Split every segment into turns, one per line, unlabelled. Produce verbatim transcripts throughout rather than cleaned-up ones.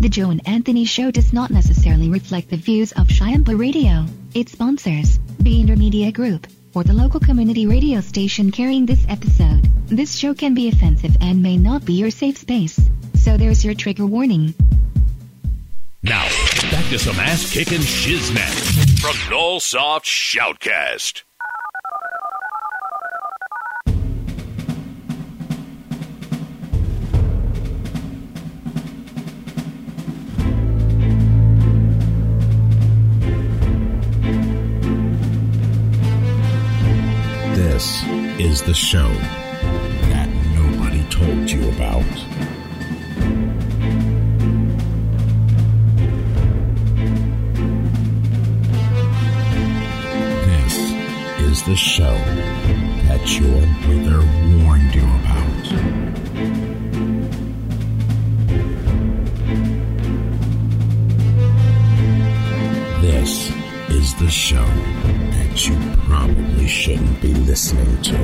The Joe and Anthony Show does not necessarily reflect the views of Shiampa Radio, its sponsors, the Intermedia Group, or the local community radio station carrying this episode. This show can be offensive and may not be your safe space, so there's your trigger warning.
Now, back to some ass-kicking shiznit from Nullsoft Shoutcast.
This is the show that nobody told you about. This is the show that your brother warned you about. This is the show that you probably shouldn't be listening to.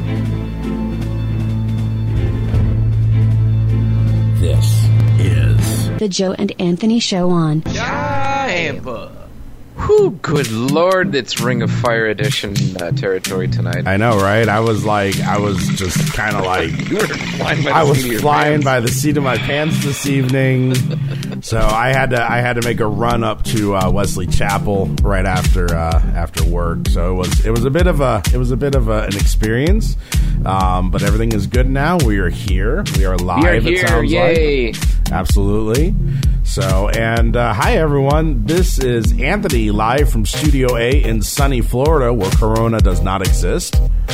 This is
The Joe and Anthony Show on
Shiampa. Whew, good lord, it's Ring of Fire edition uh, territory tonight.
I know, right? I was like, I was just kind of like,
You were flying by the
I was
seat of your
flying
pants.
by the seat of my pants this evening. So I had to, I had to make a run up to uh, Wesley Chapel right after, uh, after work. So it was, it was a bit of a, it was a bit of a, an experience. Um, but everything is good now. We are here. We are live.
We are
it
here,
sounds
yay.
like. Absolutely. So, and uh, hi everyone. This is Anthony live from Studio A in sunny Florida, where Corona does not exist.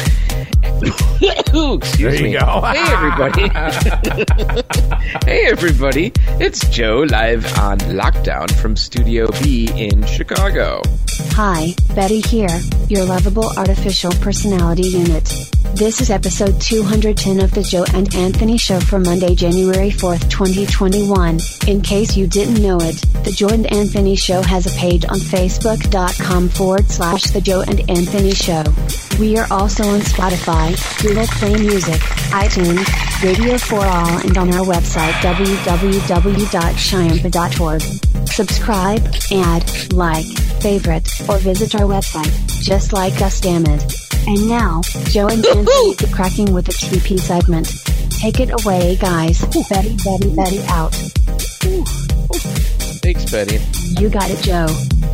Ooh, excuse
There you
me.
go.
Hey, everybody. Hey, everybody. It's Joe live on lockdown from Studio B in Chicago.
Hi, Betty here, your lovable artificial personality unit. This is episode two hundred ten of The Joe and Anthony Show for Monday, January fourth, twenty twenty-one. In case you didn't know it, The Joe and Anthony Show has a page on facebook.com forward slash The Joe and Anthony Show. We are also on Spotify, Google Play Music, iTunes, Radio for All, and on our website w w w dot shiampa dot org. Subscribe, add, like, favorite, or visit our website. Just like us, damn it. And now, Joe and Anthony get cracking with the T P segment. Take it away, guys. Betty, Betty, Betty out.
Thanks, Betty.
You got it, Joe.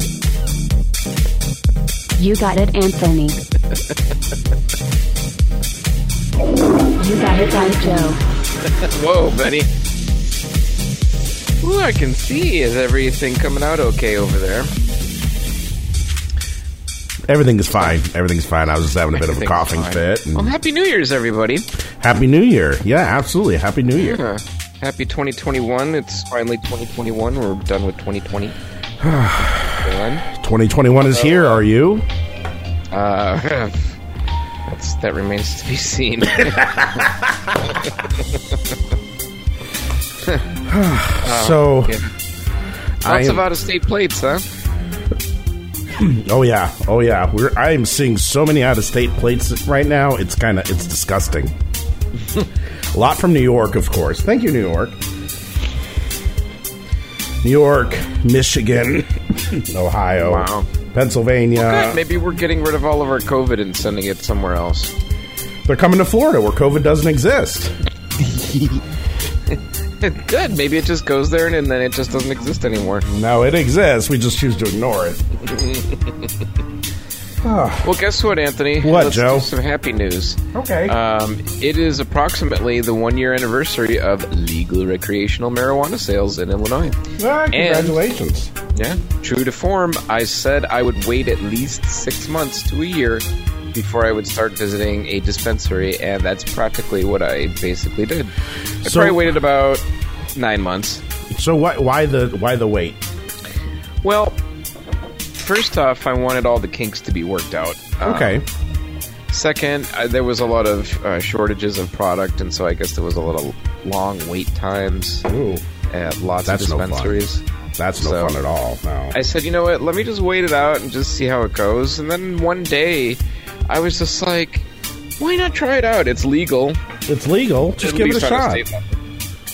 You got it, Anthony. You got it, right, Joe.
Whoa, Betty. Ooh, I can see. Is everything coming out okay over there?
Everything is fine. Everything's fine. I was just having a bit of a
Everything's
coughing
fine.
fit. and-
Well, Happy New Year's, everybody.
Happy New Year. Yeah, absolutely. Happy New Year.
Yeah. Happy twenty twenty-one. It's finally twenty twenty-one. We're done with twenty twenty. Done.
twenty twenty-one is here. Are you?
Uh, that's, that remains to be seen.
So,
yeah.
I
Lots
am-
of out-of-state plates, huh?
oh yeah, oh yeah. We're I am seeing so many out of state plates right now. It's kind of it's disgusting. A lot from New York, of course. Thank you, New York. New York, Michigan, Ohio,
Wow.
Pennsylvania.
Good. Maybe we're getting rid of all of our COVID and sending it somewhere else.
They're coming to Florida where COVID doesn't exist.
Good. Maybe it just goes there and, and then it just doesn't exist anymore.
No, it exists. We just choose to ignore it.
Well, guess what, Anthony?
What,
Let's
Joe?
do some happy news.
Okay.
Um, it is approximately the one-year anniversary of legal recreational marijuana sales in Illinois.
Ah, congratulations.
Yeah, true to form, I said I would wait at least six months to a year before I would start visiting a dispensary, and that's practically what I basically did. I
So-
probably waited about nine months.
So why why the why the wait?
Well, first off, I wanted all the kinks to be worked out. Um,
Okay.
Second, uh, there was a lot of uh, shortages of product, and so I guess there was a little long wait times
Ooh,
at lots
That's
of
no fun.
dispensaries.
that's no
So-
fun at all. No.
I said, you know what, let me just wait it out and just see how it goes. And then one day, I was just like, why not try it out? It's legal.
It's legal. Just
At
give it a
least on
shot.
state level.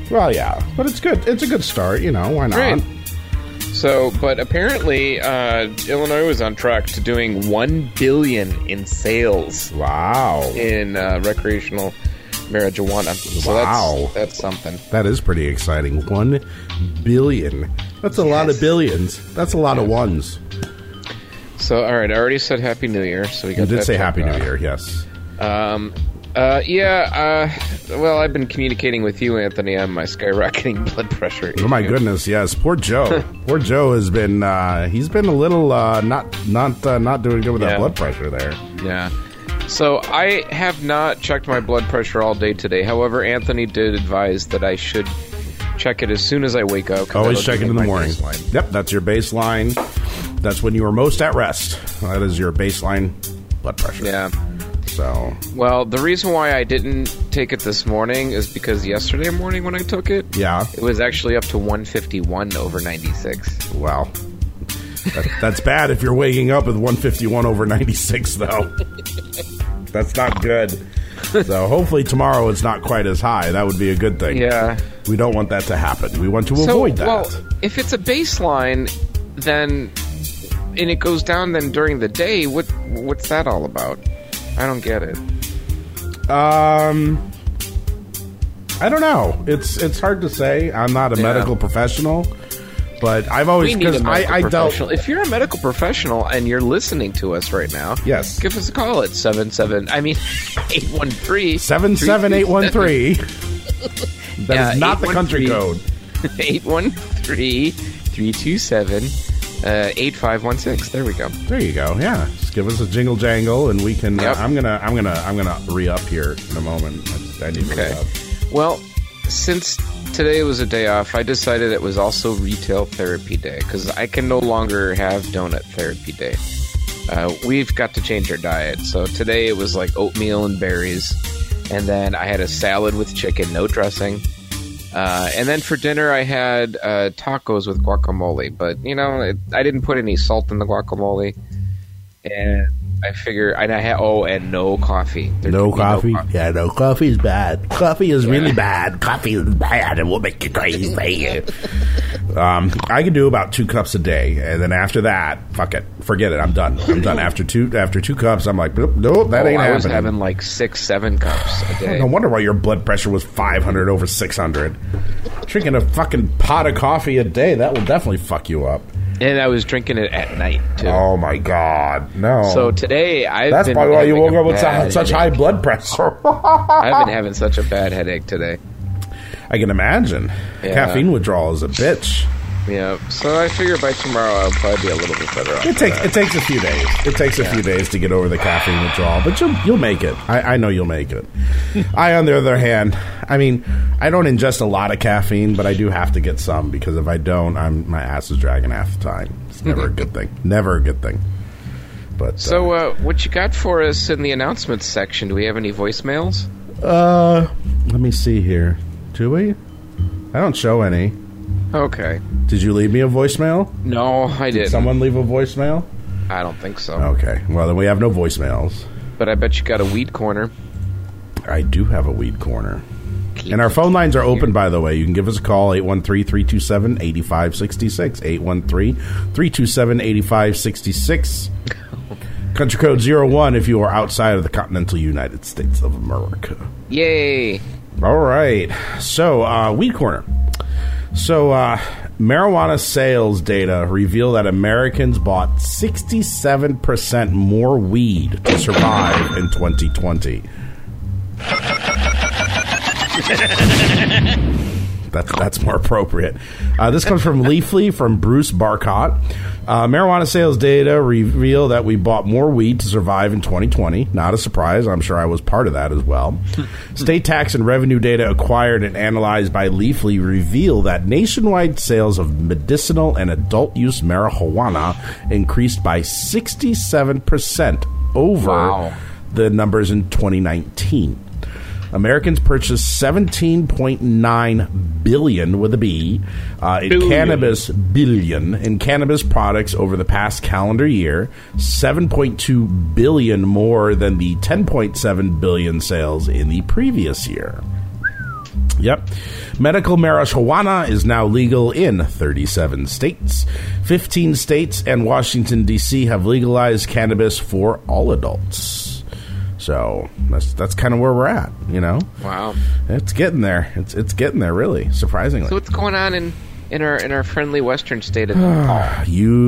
Well, yeah, but it's good. It's a good start, you know. Why not?
Right. So, but apparently, uh, Illinois was on track to doing one billion in sales.
Wow.
In uh, recreational marijuana. So
Wow.
That's, that's something.
That is pretty exciting. One billion. That's a
Yes.
lot of billions. That's a lot of ones.
So, all right, I already said Happy New Year. So we got
You did
that
say
checked
Happy New
off.
Year, yes.
Um, uh, yeah, uh, well, I've been communicating with you, Anthony, on my skyrocketing blood pressure.
Oh my
issue.
goodness, yes. Poor Joe. Poor Joe has been uh, he's been a little uh, not not uh, not doing good with that
Yeah.
blood pressure there.
Yeah. So I have not checked my blood pressure all day today. However, Anthony did advise that I should check it as soon as I wake up. 'cause
Always
that'll
check
give
it in
me
the
my
morning.
baseline.
Yep, that's your baseline. That's when you are most at rest. That is your baseline blood pressure.
Yeah.
So
Well, the reason why I didn't take it this morning is because yesterday morning when I took it,
yeah,
it was actually up to one fifty-one over ninety-six.
well, that, that's bad if you're waking up with one fifty-one over ninety-six, though. That's not good. So hopefully tomorrow it's not quite as high. That would be a good thing.
Yeah.
We don't want that to happen. We want to
So,
avoid that.
well, if it's a baseline, then and it goes down then during the day, what what's that all about? I don't get it.
Um, I don't know. It's it's hard to say. I'm not a
Yeah.
medical professional, but I've always
We need a
because I,
medical
I dealt.
professional. If you're a medical professional and you're listening to us right now,
Yes.
give us a call at seven seven. I mean, eight one three
Seven seven eight one three. That
Yeah,
is not the country
eight
code.
one three eight one three three two seven uh, eight five one six. There we go.
There you go. Yeah, just give us a jingle jangle, and we can.
Yep.
Uh, I'm gonna. I'm gonna. I'm gonna re up here in a moment. I, I need to
Okay.
re-up.
Well, since today was a day off, I decided it was also retail therapy day because I can no longer have donut therapy day. Uh, we've got to change our diet. So today it was like oatmeal and berries, and then I had a salad with chicken, no dressing. Uh, and then for dinner I had uh, tacos with guacamole. But you know, it, I didn't put any salt in the guacamole, and I figure and I had oh, and no coffee. There
No
could be
coffee? Yeah, no coffee is bad. Coffee is really bad. Coffee is bad. It will make you crazy. um, I can do about two cups a day, and then after that, fuck it, forget it. I'm done. I'm done. After two, after two cups, I'm like, nope, nope that
Oh,
ain't
I was
happening.
having like six, seven cups a day.
No wonder why your blood pressure was five hundred over six hundred. Drinking a fucking pot of coffee a day, that will definitely fuck you up.
And I was drinking it at night, too.
Oh, my God. No.
So today, I've
That's
been
probably why you
having
woke
a
up with
bad
such, such high
headache.
blood pressure.
I've been having such a bad headache today.
I can imagine.
Yeah.
Caffeine withdrawal is a bitch.
Yeah, so I figure by tomorrow I'll probably be a little bit better off.
It takes it takes a few days. It takes a few days to get over the caffeine withdrawal, but you'll you'll make it. I, I know you'll make it. I, on the other hand, I mean, I don't ingest a lot of caffeine, but I do have to get some because if I don't, I'm my ass is dragging half the time. It's never a good thing. Never a good thing. But
So, uh, what you got for us in the announcements section? Do we have any voicemails?
uh, let me see here. Do we? I don't show any.
Okay.
Did you leave me a voicemail?
No, I
Did
didn't.
someone leave a voicemail?
I don't think so.
Okay. Well, then we have no voicemails.
But I bet you got a weed corner.
I do have a weed corner. And our phone lines are open, by the way. You can give us a call, eight one three, three two seven, eight five six six, eight one three, three two seven, eight five six six. Country code zero one if you are outside of the continental United States of America.
Yay!
All right. So, uh, Weed Corner. So, uh, marijuana sales data reveal that Americans bought sixty-seven percent more weed to survive in twenty twenty. That's, that's more appropriate. Uh, this comes from Leafly from Bruce Barcott. Uh, marijuana sales data reveal that we bought more weed to survive in twenty twenty. Not a surprise. I'm sure I was part of that as well. State tax and revenue data acquired and analyzed by Leafly reveal that nationwide sales of medicinal and adult use marijuana increased by sixty-seven percent over
Wow.
the numbers in twenty nineteen. Americans purchased seventeen point nine billion with a B uh, in
Billion.
cannabis billion in cannabis products over the past calendar year, seven point two billion more than the ten point seven billion sales in the previous year. Yep. Medical marijuana is now legal in thirty-seven states. fifteen states and Washington, D C have legalized cannabis for all adults. So that's that's kind of where we're at, you know?
Wow.
It's getting there. It's it's getting there, really, surprisingly.
So what's going on in, in our in our friendly western state of Utah?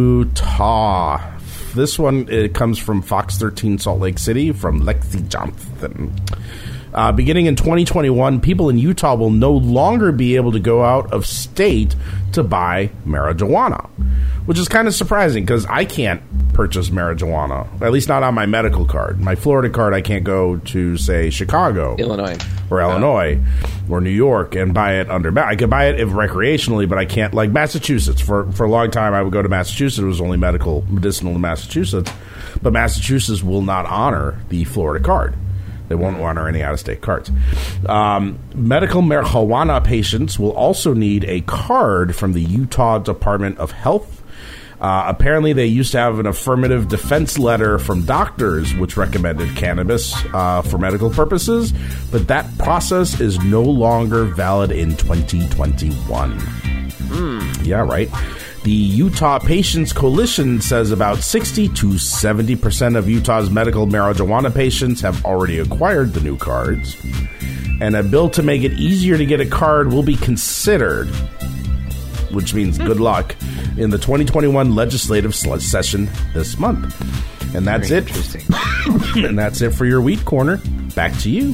Utah. This one, it comes from Fox thirteen Salt Lake City, from Lexi Johnson. Uh, beginning in twenty twenty-one, people in Utah will no longer be able to go out of state to buy marijuana, which is kind of surprising because I can't purchase marijuana, at least not on my medical card. My Florida card, I can't go to, say, Chicago,
Illinois,
or Illinois, oh. or New York and buy it under. I could buy it if recreationally, but I can't. Like Massachusetts, for for a long time, I would go to Massachusetts. It was only medical, medicinal in Massachusetts, but Massachusetts will not honor the Florida card. They won't honor any out-of-state cards. Um, medical marijuana patients will also need a card from the Utah Department of Health. Uh, apparently, they used to have an affirmative defense letter from doctors which recommended cannabis uh, for medical purposes, but that process is no longer valid in twenty twenty-one. Mm. Yeah, right. The Utah Patients Coalition says about sixty to seventy percent of Utah's medical marijuana patients have already acquired the new cards, and a bill to make it easier to get a card will be considered, which means good luck, in the twenty twenty-one legislative session this month. And that's
Very
it. And that's it for your Wheat Corner. Back to you.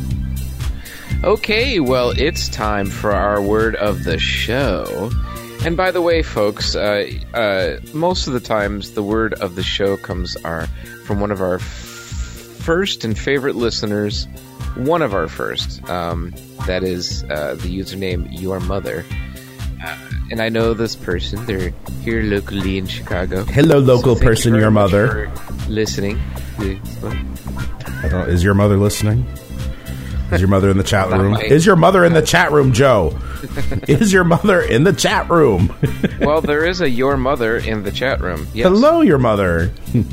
Okay, well, it's time for our word of the show. And by the way, folks, uh, uh, most of the times the word of the show comes our, from one of our f- first and favorite listeners, one of our first. Um, that is uh, the username Your Mother. Uh, and I know this person. They're here locally in Chicago.
Hello, local
so
person,
you
Your Mother.
Listening.
I don't, is your mother listening? Is your mother in the chat room?
My,
is your mother in the chat room, Joe? Is your mother in the chat room?
Well, there is a Your Mother in the chat room. Yes.
Hello, Your Mother.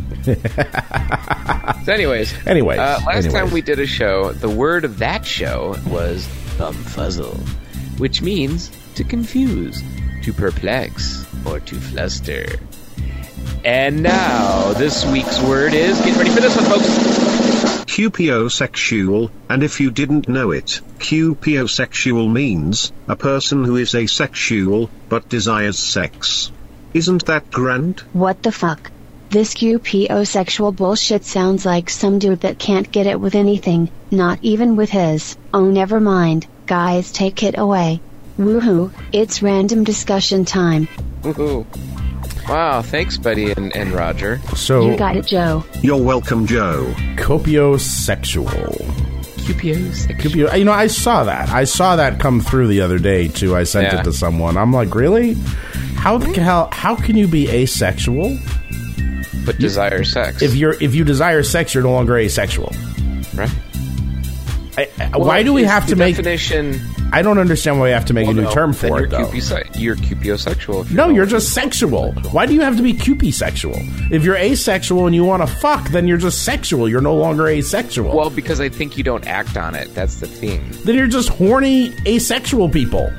So anyways.
Anyways.
Uh, last
anyways.
time we did a show, the word of that show was bumfuzzle, which means to confuse, to perplex, or to fluster. And now, this week's word is, get ready for this one, folks.
Cupiosexual, and if you didn't know it, cupiosexual means a person who is asexual, but desires sex. Isn't that grand?
What the fuck? This cupiosexual bullshit sounds like some dude that can't get it with anything, not even with his. Oh, never mind, guys, take it away. Woohoo, it's random discussion time.
Woohoo. Wow, thanks, Betty and, and Roger.
So
you got it, Joe.
You're welcome, Joe.
Copiosexual.
Cupiosexual.
Cupio, you know, I saw that. I saw that come through the other day, too. I sent
yeah.
it to someone. I'm like, really? How the hell? How can you be asexual?
But
you,
desire sex.
If you're if you desire sex, you're no longer asexual.
Right.
I, I,
well,
why do we have to make...
definition...
I don't understand why we have to make
well,
a new
no,
term for
you're
it, though.
Cupi- you're cupiosexual. If
no,
you're
you're just sexual. Why do you have to be cupisexual? If you're asexual and you want to fuck, then you're just sexual. You're no longer asexual.
Well, because I think you don't act on it. That's the thing.
Then you're just horny asexual people.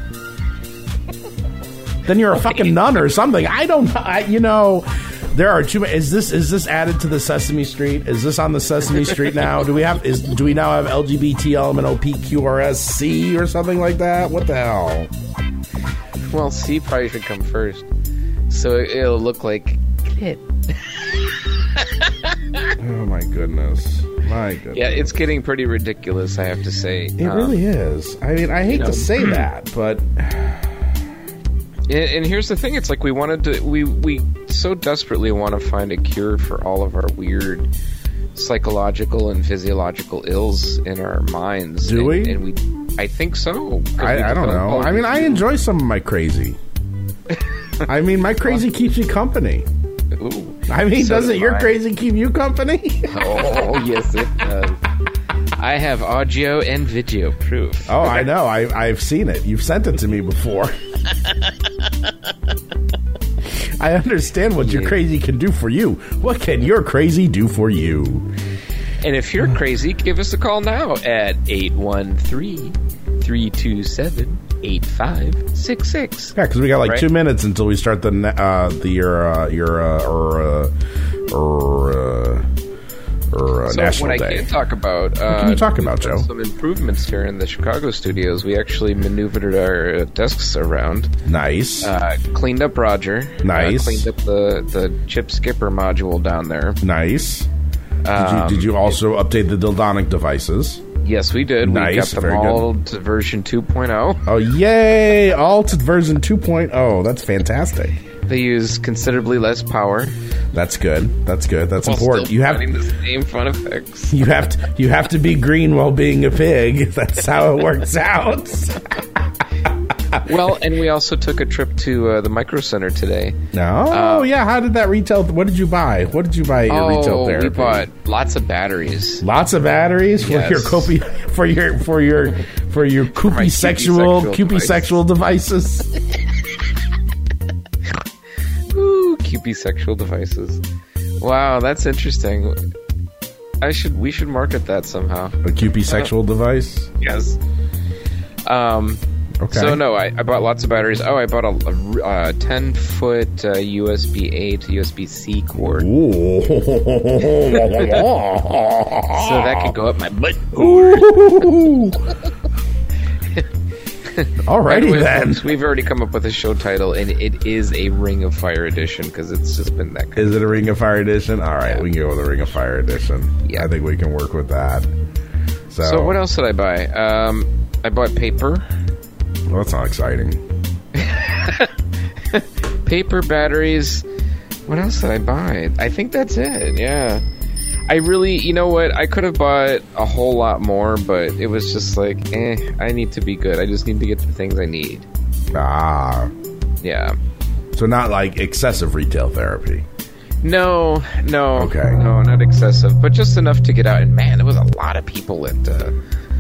Then you're a fucking nun or something. I don't I, you know... There are two. Is this is this added to the Sesame Street? Is this on the Sesame Street now? Do we have? Is do we now have L G B T L M N O P Q R S C or something like that? What the hell?
Well, C probably should come first, so it'll look like kid.
Oh my goodness, my goodness.
Yeah, it's getting pretty ridiculous. I have to say,
it
um,
really is. I mean, I hate
you know,
to say that, but.
And, and here's the thing: it's like we wanted to, we we so desperately want to find a cure for all of our weird psychological and physiological ills in our minds.
Do
and,
we?
And we, I think so.
I, I don't know. I mean, I enjoy some of my crazy. I mean, my crazy keeps me company.
Ooh,
I mean,
so
doesn't your
I.
crazy keep you company?
Oh, yes, it does. I have audio and video proof.
Oh, I know. I, I've seen it. You've sent it to me before. I understand what your crazy can do for you. What can your crazy do for you?
And if you're crazy, give us a call now at eight one three, three two seven, eight five six six.
Yeah, because we got like
right?
two minutes until we start the ne- uh, the your uh, your uh, or uh, or uh, or uh,
so
National
what
Day.
I can talk about, uh,
what can you talk about, Joe?
Some improvements here in the Chicago studios. We actually maneuvered our desks around.
Nice.
Uh, cleaned up Roger.
Nice.
Uh, cleaned up the, the chip skipper module down there.
Nice. Did
Um,
you, did you also update the Dildonic devices?
Yes, we did.
Nice,
We got them
very
all to version two point oh.
Oh, yay! All to version two point oh. That's fantastic.
They use considerably less power.
That's good. That's good. That's
while
important.
still
You have
providing the same fun effects.
you have to you have to be green while being a pig. That's how it works out.
Well, and we also took a trip to uh, the Micro Center today.
No.
Uh,
Oh yeah. How did that retail? What did you buy? What did you buy at your retail
Oh,
therapy?
we bought lots of batteries.
Lots of batteries for
Yes.
your copy for your for your for your
my
coopy sexual
cupie
coopy sexual devices.
Ooh, cupie sexual devices. Wow, that's interesting. I should we should market that somehow.
A coopy sexual device.
Yes. Um.
Okay.
So no, I, I bought lots of batteries. Oh, I bought a, a, uh, ten foot uh, U S B A to U S B C cord,
Ooh.
so that could go up my butt.
Ooh. Alrighty
Anyway,
then.
folks, we've already come up with a show title, and it is a Ring of Fire edition because it's just been that. Kind
Is it a Ring of Fire edition? All right,
Yeah.
we can go with a Ring of Fire edition.
Yeah.
I think we can work with that. So,
So what else did I buy? Um, I bought paper,
Well, that's not exciting.
paper batteries. What else did I buy? I think that's it. Yeah. I really, you know what? I could have bought a whole lot more, but it was just like, eh, I need to be good. I just need to get the things I need.
Ah,
Yeah.
so not like excessive retail therapy.
No, no.
Okay.
No, not excessive, but just enough to get out. And man, there was a lot of people at, uh,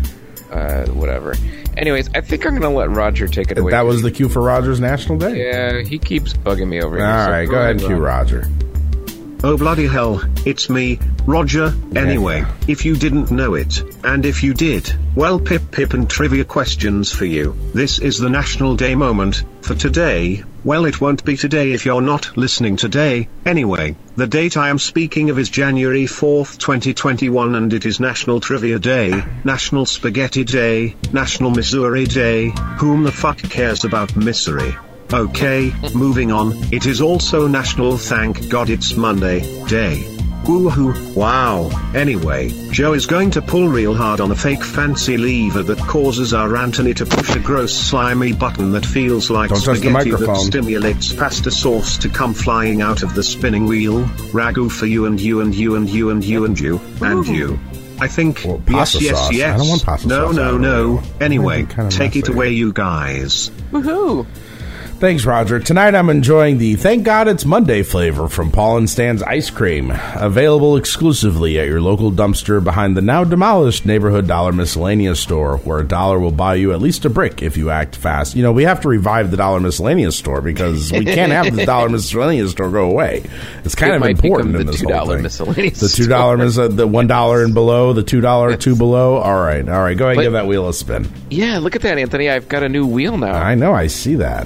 uh, whatever. Anyways, I think I'm going to let Roger take it away.
That was the cue for Roger's National Day.
Yeah, he keeps bugging me over here.
All
so
right, go ahead and cue Roger.
Oh bloody hell, it's me, Roger. Anyway, if you didn't know it, and if you did, well pip pip and trivia questions for you. This is the National Day moment, for today. Well, it won't be today if you're not listening today. Anyway, the date I am speaking of is January fourth, twenty twenty-one, and it is National Trivia Day, National Spaghetti Day, National Missouri Day. Whom the fuck cares about misery? Okay, moving on. It is also National Thank God It's Monday Day. Woohoo, wow. Anyway, Joe is going to pull real hard on a fake fancy lever that causes our Anthony to push a gross slimy button that feels like
Don't touch the
spaghetti that
microphone.
stimulates pasta sauce to come flying out of the spinning wheel. Ragu for you and you and you and you and you and you and you. I think,
Well,
yes,
pasta
yes,
sauce.
yes.
I don't want pasta
no,
sauce
no,
out of
no.
it.
Anyway,
Kind of
take it
messy.
away, you guys.
Woohoo!
Thanks, Roger. Tonight I'm enjoying the Thank God It's Monday flavor from Paul and Stan's Ice Cream. Available exclusively at your local dumpster behind the now demolished Neighborhood Dollar Miscellaneous Store, where a dollar will buy you at least a brick if you act fast. You know, we have to revive the Dollar Miscellaneous Store because we can't have the Dollar Miscellaneous Store go away. It's kind
It
of
might
important
become
in
the
this
two
whole
dollar
thing.
miscellaneous
The two dollar, mis- uh, the one dollar and below, the two dollar, two below. All right, all right. Go ahead and
But-
give that wheel a spin.
Yeah, look at that, Anthony. I've got a new wheel now.
I know, I see that.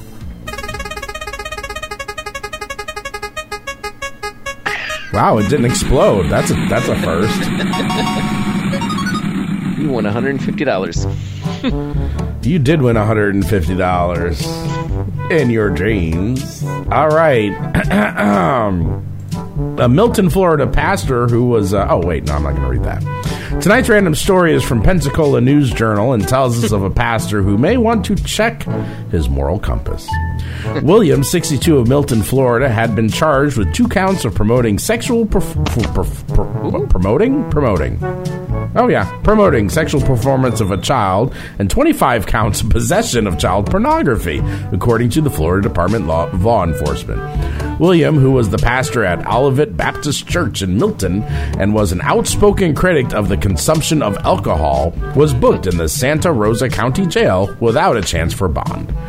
Wow, it didn't explode. That's a that's a first.
You won one hundred fifty dollars.
You did win one hundred fifty dollars in your dreams. All right. A Milton, Florida pastor who was... Uh, oh, wait, no, I'm not going to read that. Tonight's random story is from Pensacola News Journal and tells us of a pastor who may want to check his moral compass. William, sixty-two, of Milton, Florida, had been charged with two counts of promoting sexual... Perf- per- per- per- promoting? Promoting. Oh, yeah. Promoting sexual performance of a child and twenty-five counts of possession of child pornography, according to the Florida Department law, of Law Enforcement. William, who was the pastor at Olivet Baptist Church in Milton and was an outspoken critic of the consumption of alcohol, was booked in the Santa Rosa County Jail without a chance for bond.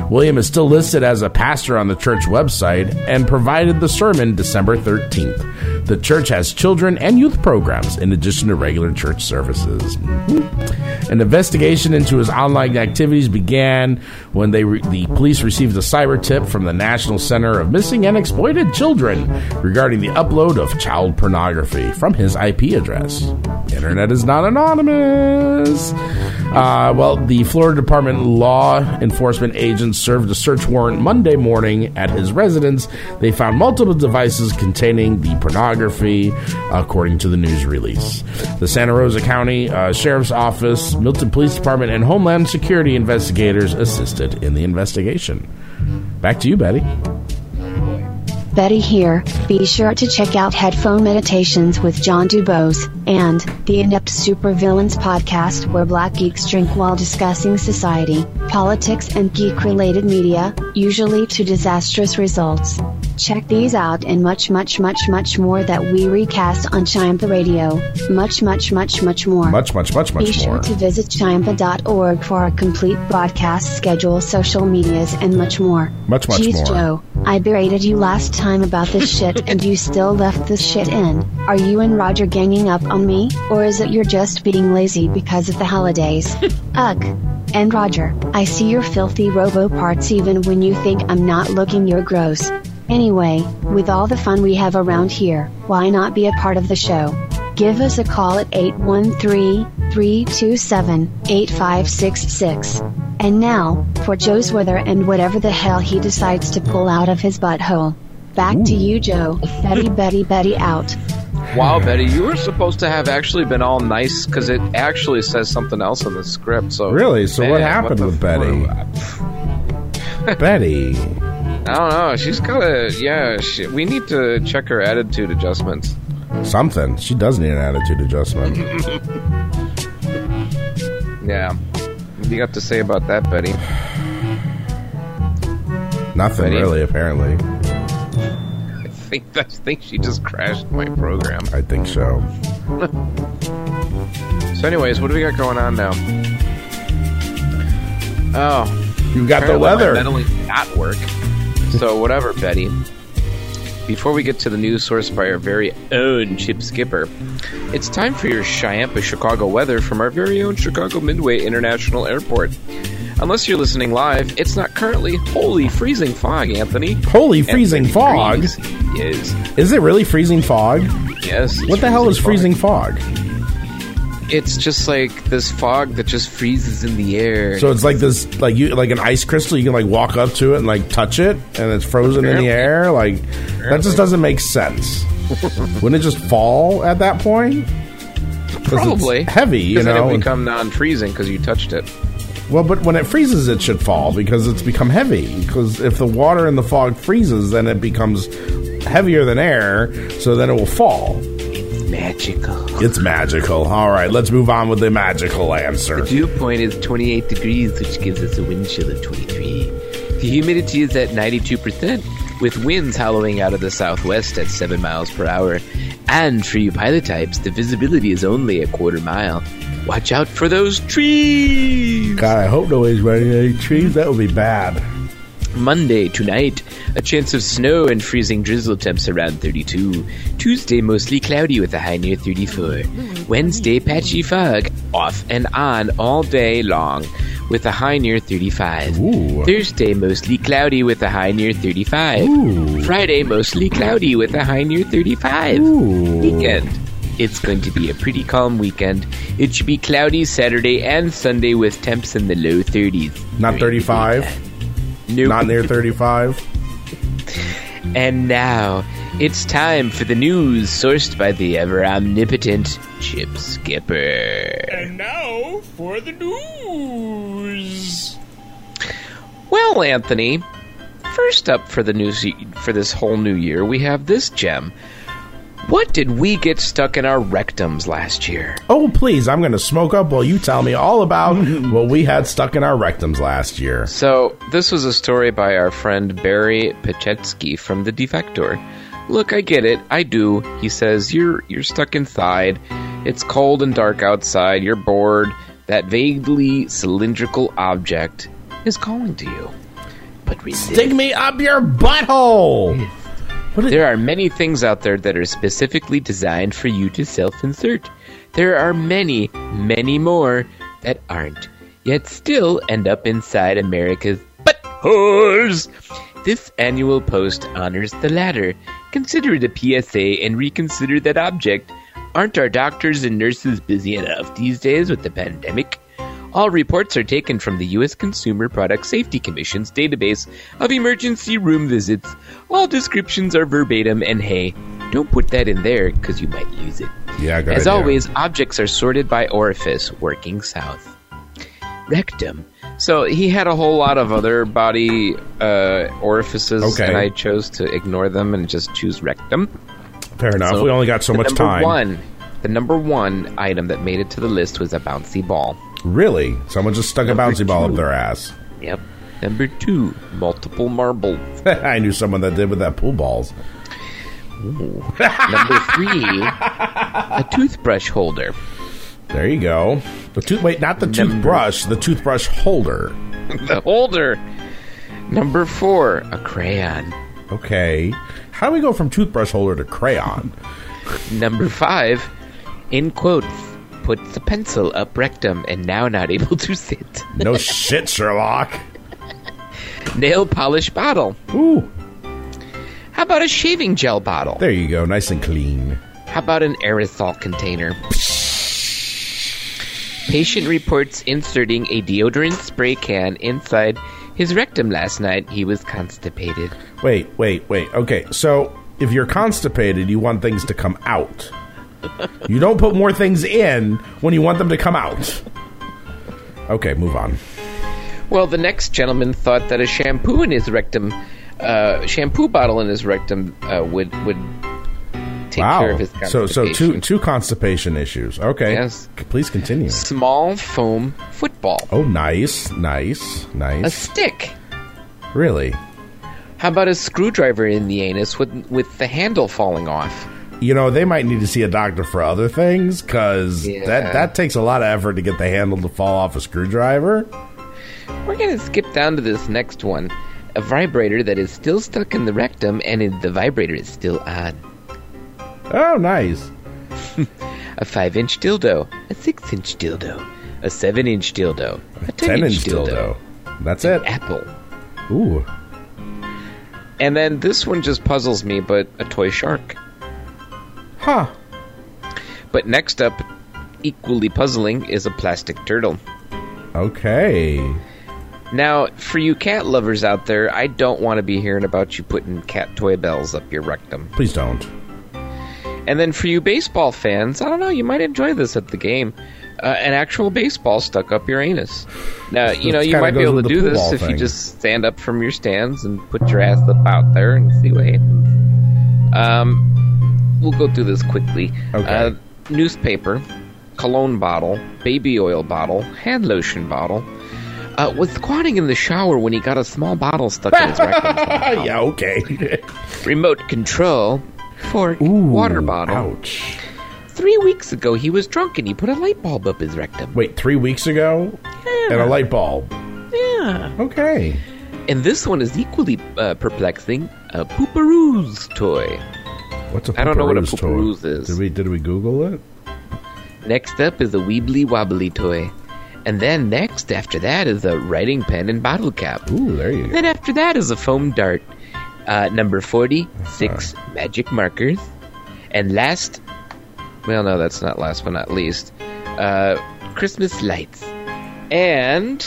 William is still listed as a pastor on the church website and provided the sermon December thirteenth. The church has children and youth programs in addition to regular church services. Mm-hmm. An investigation into his online activities began when they re- the police received a cyber tip from the National Center of Missing and Exploited Children regarding the upload of child pornography from his I P address. Internet is not anonymous. Uh, well, the Florida Department law enforcement agents served a search warrant Monday morning at his residence. They found multiple devices containing the pornography, according to the news release. The Santa Rosa County uh, Sheriff's Office, Milton Police Department, and Homeland Security investigators assisted in the investigation. Back to you, Betty.
Betty here. Be sure to check out Headphone Meditations with John Dubose and the Inept Supervillains podcast, where black geeks drink while discussing society, politics, and geek-related media, usually to disastrous results. Check these out and much, much, much, much more that we recast on Chiampa Radio. Much, much, much, much more.
Much, much, much, much
Be sure
more.
to visit chiampa dot org for our complete broadcast schedule, social medias, and much more.
Much, much
Jeez,
more.
Joe, I berated you last time about this shit and you still left this shit in. Are you and Roger ganging up on me, or is it you're just being lazy because of the holidays? Ugh. And Roger, I see your filthy robo parts even when you think I'm not looking, you're gross. Anyway, with all the fun we have around here, why not be a part of the show? Give us a call at eight one three, three two seven, eight five six six. And now, for Joe's weather and whatever the hell he decides to pull out of his butthole. Back Ooh. to you, Joe. Betty, Betty, Betty out.
Wow, Betty, you were supposed to have actually been all nice because it actually says something else in the script. So
really? So
man,
what happened
what
with Betty? Betty.
I don't know. She's got a yeah. She, we need to check her attitude adjustments.
Something. She does need an attitude adjustment.
Yeah. What do you got to say about that, Betty?
Nothing
Betty?
really, apparently.
I think I think she just crashed my program.
I think so.
So, anyways, what do we got going on now? Oh,
you got the weather.
Not only not work. So, whatever, Betty. Before we get to the news source by our very own Chip Skipper, it's time for your Chiampa Chicago weather from our very own Chicago Midway International Airport. Unless you're listening live, it's not currently holy freezing fog, Anthony.
Holy freezing fog?
Yes.
Is it really freezing fog?
Yes.
What the hell is freezing fog?
It's just like this fog that just freezes in the air.
So it's like this, like you, like an ice crystal. You can like walk up to it and like touch it, and it's frozen Apparently. in the air. Like Apparently. that just doesn't make sense. Wouldn't it just fall at that point?
Probably
it's heavy, you know.
Then it would become non-freezing because you touched it.
Well, but when it freezes, it should fall because it's become heavy. Because if the water in the fog freezes, then it becomes heavier than air, so then it will fall.
Magical.
It's magical. All right, let's move on with the magical answer.
The dew point is twenty-eight degrees, which gives us a wind chill of twenty-three. The humidity is at ninety-two percent, with winds howling out of the southwest at seven miles per hour. And for you pilot types, the visibility is only a quarter mile. Watch out for those trees!
God, I hope nobody's running any trees. That would be bad.
Monday, tonight, a chance of snow and freezing drizzle temps around thirty-two. Tuesday, mostly cloudy with a high near thirty-four. Wednesday, patchy fog, off and on all day long with a high near thirty-five.
Ooh.
Thursday, mostly cloudy with a high near thirty-five.
Ooh.
Friday, mostly cloudy with a high near thirty-five.
Ooh.
Weekend. It's going to be a pretty calm weekend. It should be cloudy Saturday and Sunday with temps in the low thirties.
Not thirty-five?
Nope.
Not near thirty-five?
And now, it's time for the news sourced by the ever-omnipotent Chip Skipper.
And now, for the news.
Well, Anthony, first up for the news for this whole new year, we have this gem. What did we get stuck in our rectums last year?
Oh, please, I'm going to smoke up while you tell me all about what we had stuck in our rectums last year.
So, this was a story by our friend Barry Pachetsky from The Defector. Look, I get it. I do. He says, you're you're stuck inside. It's cold and dark outside. You're bored. That vaguely cylindrical object is calling to you. but resist.
Stick me up your butthole! What is-
There are many things out there that are specifically designed for you to self-insert. There are many, many more that aren't, yet still end up inside America's buttholes. This annual post honors the latter. Consider it a P S A and reconsider that object. Aren't our doctors and nurses busy enough these days with the pandemic? All reports are taken from the U S Consumer Product Safety Commission's database of emergency room visits. All descriptions are verbatim, and hey, don't put that in there because you might use it.
Yeah, good
As
idea.
always, objects are sorted by orifice, working south. Rectum. So he had a whole lot of other body uh, orifices,
Okay.
and I chose to ignore them and just choose rectum.
Fair enough.
So
we only got so
the
much
number
time.
One, the number one item that made it to the list was a bouncy ball.
Really? Someone just stuck
Number
a bouncy ball
two.
up their ass.
Yep. Number two, multiple marbles.
I knew someone that did with that pool balls.
Number three, a toothbrush holder.
There you go. The tooth. Wait, not the
Number-
toothbrush. The toothbrush holder.
The holder. Number four, a crayon.
Okay. How do we go from toothbrush holder to crayon?
Number five, in quotes, puts the pencil up rectum and now not able to sit.
No shit, Sherlock.
Nail polish bottle.
Ooh.
How about a shaving gel bottle?
There you go. Nice and clean.
How about an aerosol container? Patient reports inserting a deodorant spray can inside his rectum last night. He was constipated.
Wait, wait, wait. Okay, so if you're constipated, you want things to come out. You don't put more things in when you want them to come out. Okay, move on.
Well, the next gentleman thought that a shampoo in his rectum, uh, shampoo bottle in his rectum uh, would would take care of
Wow.
his
So,
constipation.
so two two constipation issues. Okay.
Yes.
C- Please continue.
Small foam football.
Oh, nice, nice,
A
nice.
stick.
Really?
How about a screwdriver in the anus with with the handle falling off?
You know, they might need to see a doctor for other things, because
Yeah.
that, that takes a lot of effort to get the handle to fall off a screwdriver.
We're going to skip down to this next one. A vibrator that is still stuck in the rectum and it- the vibrator is still on.
Oh, nice.
A five inch dildo. A six inch dildo. A seven inch dildo. A ten inch dildo.
dildo. That's it.
Apple.
Ooh.
And then this one just puzzles me, but a toy shark.
Huh.
But next up, equally puzzling, is a plastic turtle.
Okay.
Now, for you cat lovers out there, I don't want to be hearing about you putting cat toy bells up your rectum.
Please don't.
And then for you baseball fans, I don't know, you might enjoy this at the game. Uh, an actual baseball stuck up your anus. Now, you know,
This
you
kinda
might be
goes
able to
with the
do
pool
this
ball
if you
thing.
just stand up from your stands and put your ass up out there and see what happens. Um, we'll go through this quickly.
Okay.
Uh, newspaper, cologne bottle, baby oil bottle, hand lotion bottle. Uh, was squatting in the shower when he got a small bottle stuck in his rectum. somehow.
Yeah, okay.
Remote control, fork,
Ooh,
water bottle.
Ouch.
Three weeks ago, he was drunk and he put a light bulb up his rectum.
Wait, three weeks ago?
Yeah.
And a light bulb.
Yeah.
Okay.
And this one is equally uh, perplexing. A pooparoos toy.
What's a
I don't know what a
pooparoos toy?
pooparoos is.
Did we did we Google it?
Next up is a weebly wobbly toy. And then next after that is a writing pen and bottle cap.
Ooh, there you go.
Then after that is a foam dart. Uh, number forty, six magic markers. And last, well, no, that's not last but not least, uh, Christmas lights. And,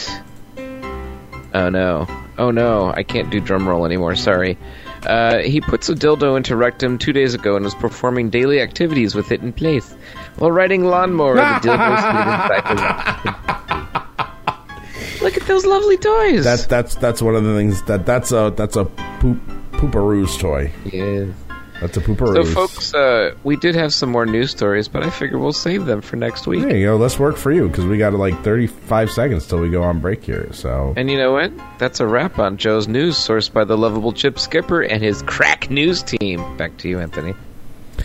oh no, oh no, I can't do drum roll anymore, sorry. Uh, he puts a dildo into rectum two days ago and was performing daily activities with it in place. While riding lawnmower, the dildo slid inside the rectum. Look at those lovely toys.
That's that's that's one of the things that that's a that's a poop pooparoos toy.
yeah.
That's a pooparoos.
So, folks, uh, we did have some more news stories, but I figure we'll save them for next week.
There you go. Let's work for you because we got like thirty-five seconds till we go on break here. So
And you know what? That's a wrap on Joe's news, sourced by the lovable Chip Skipper and his crack news team. Back to you, Anthony.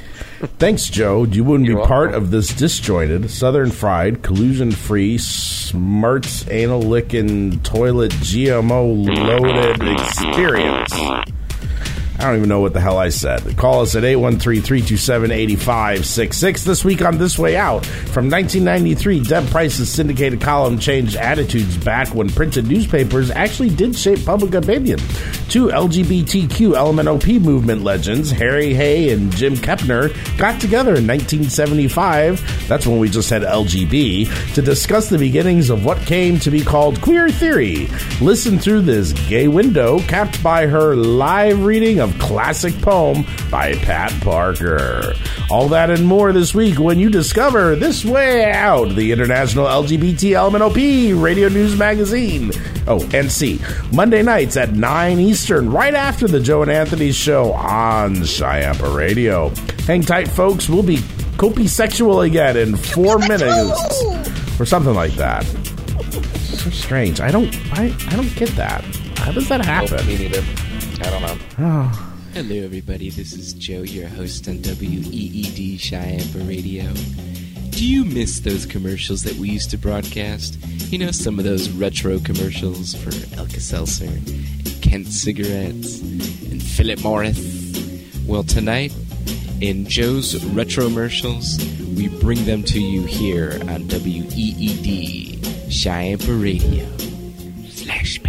Thanks, Joe. You wouldn't
You're
be
welcome.
part of this disjointed, southern fried, collusion-free, smarts, anal licking, toilet, G M O loaded experience. I don't even know what the hell I said. Call us at eight one three, three two seven, eight five six six. This week on This Way Out, from nineteen ninety-three, Deb Price's syndicated column changed attitudes back when printed newspapers actually did shape public opinion. Two L G B T Q L M N O P movement legends, Harry Hay and Jim Kepner, got together in nineteen seventy-five, that's when we just had L G B, to discuss the beginnings of what came to be called queer theory. Listen through this gay window, capped by her live reading of classic poem by Pat Parker. All that and more this week when you discover This Way Out, the International L G B T L M N O P Radio News Magazine. Oh, and see, Monday nights at nine Eastern, right after the Joe and Anthony show on Cheyenne Radio. Hang tight, folks. We'll be copy-sexual again in four minutes. Or something like that. So strange. I don't I, I don't get that. How does that happen?
Nope, me neither. I don't know.
Oh.
Hello, everybody. This is Joe, your host on W E E D Cheyenne Radio. Do you miss those commercials that we used to broadcast? You know, some of those retro commercials for Alka-Seltzer, and Kent cigarettes, and Philip Morris. Well, tonight, in Joe's Retro-mercials, we bring them to you here on W E E D Cheyenne Radio. Flashback.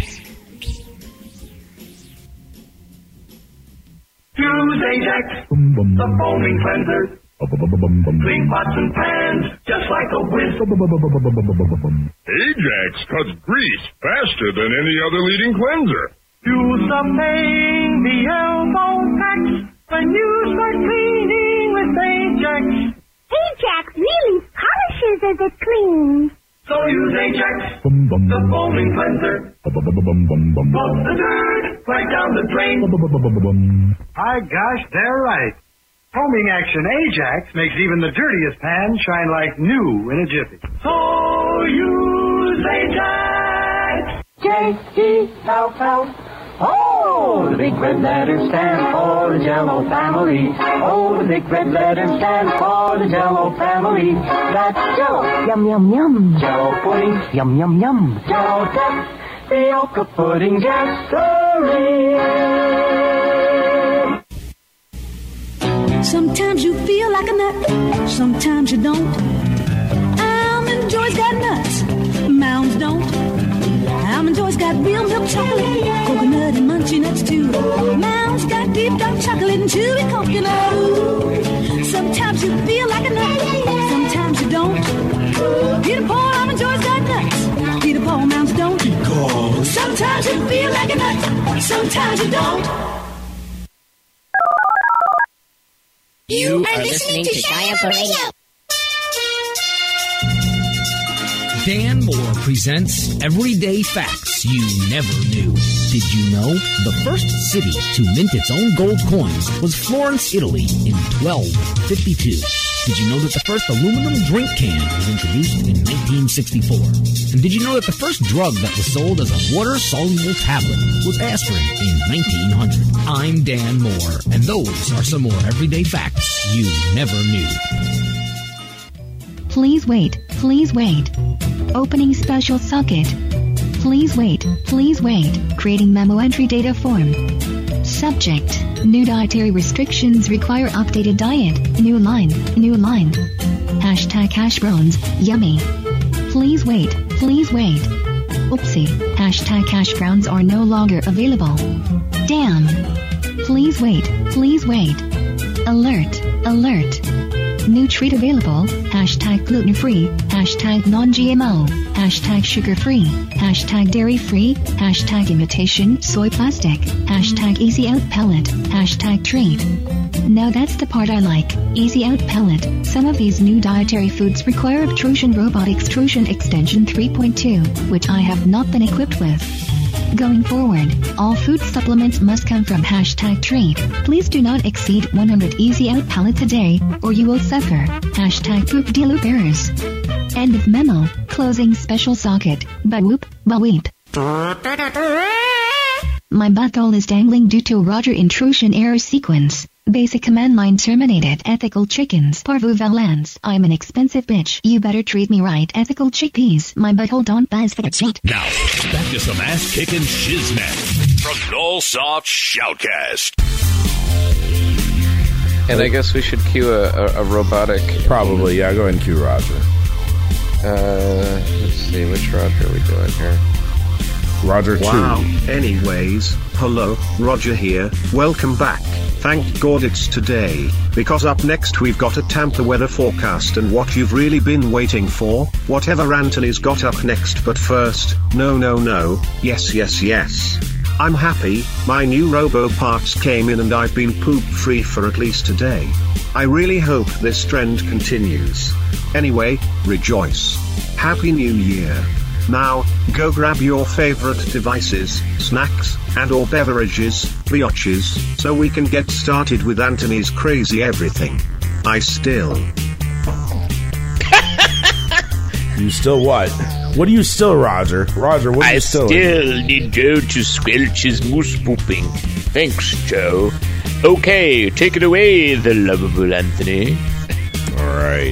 Use Ajax, the foaming cleanser. Clean pots and pans, just like a whiz.
Ajax cuts grease faster than any other leading cleanser.
Use the pain, the elbow tax, when you start cleaning with Ajax.
Ajax really polishes as it cleans.
So use Ajax, the foaming cleanser. Put the dirt right down the drain.
My gosh, they're right. Foaming action Ajax makes even the dirtiest pan shine like new in a jiffy.
So use Ajax.
J E L L. Oh, the big red letters stand for the Jell-O family. Oh, the big red letters stand for the Jell-O family. That's Jell-O.
Yum, yum, yum.
Jell-O pudding.
Yum, yum, yum.
Jell-O tapioca pudding.
Sometimes you feel like a nut, sometimes you don't. Almond Joy's got nuts, Mounds don't. Almond Joy's got real milk chocolate, coconut and munchy nuts too. Mounds got deep dark chocolate and chewy coconut. Ooh. Sometimes you feel like a nut, sometimes you don't. Peter Paul, Almond Joy's got nuts, Peter Paul, Mounds don't. Sometimes you feel like a nut, sometimes you don't.
You are listening to Cheyenne Radio.
Dan Moore presents Everyday Facts You Never Knew. Did you know the first city to mint its own gold coins was Florence, Italy in twelve fifty-two? Did you know that the first aluminum drink can was introduced in nineteen sixty-four? And did you know that the first drug that was sold as a water-soluble tablet was aspirin in nineteen hundred? I'm Dan Moore, and those are some more everyday facts you never knew.
Please wait, please wait. Opening special socket. Please wait, please wait. Creating memo entry data form. Subject. New dietary restrictions require updated diet. New line, new line. Hashtag hash browns, yummy. Please wait, please wait. Oopsie, hashtag hash browns are no longer available. Damn. Please wait, please wait. Alert, alert. New treat available, hashtag gluten-free, hashtag non-G M O, hashtag sugar-free, hashtag dairy-free, hashtag imitation soy plastic, hashtag easy out pellet, hashtag treat. Now that's the part I like, easy out pellet. Some of these new dietary foods require Obtrusion Robot Extrusion Extension three point two, which I have not been equipped with. Going forward, all food supplements must come from hashtag treat. Please do not exceed one hundred easy out pellets a day, or you will suffer. Hashtag poop de loop errors. End of memo. Closing special socket. Ba-whoop, ba-weep. My butthole is dangling due to Roger intrusion error sequence. Basic command line terminated. Ethical chickens. Parvu Valance. I'm an expensive bitch. You better treat me right. Ethical chickpeas. My butthole don't buzz for the cheat.
Now, back to some ass-kicking shiznet from Nullsoft Shoutcast.
And I guess we should cue a, a, a robotic...
Probably, yeah. Go ahead and cue Roger.
Uh, let's see. Which Roger are we doing here?
Roger two.
Wow. Anyways, hello, Roger here. Welcome back. Thank God it's today, because up next we've got a Tampa weather forecast and what you've really been waiting for, whatever Anthony's got up next. But first, no no no, yes yes yes. I'm happy, my new robo parts came in and I've been poop free for at least a day. I really hope this trend continues. Anyway, rejoice. Happy New Year. Now, go grab your favorite devices, snacks, and or beverages, biatches, so we can get started with Anthony's crazy everything. I still...
You still what? What do you still, Roger? Roger, what do you
I
still?
still need Joe to squelch his moose pooping. Thanks, Joe. Okay, take it away, the lovable Anthony.
All right.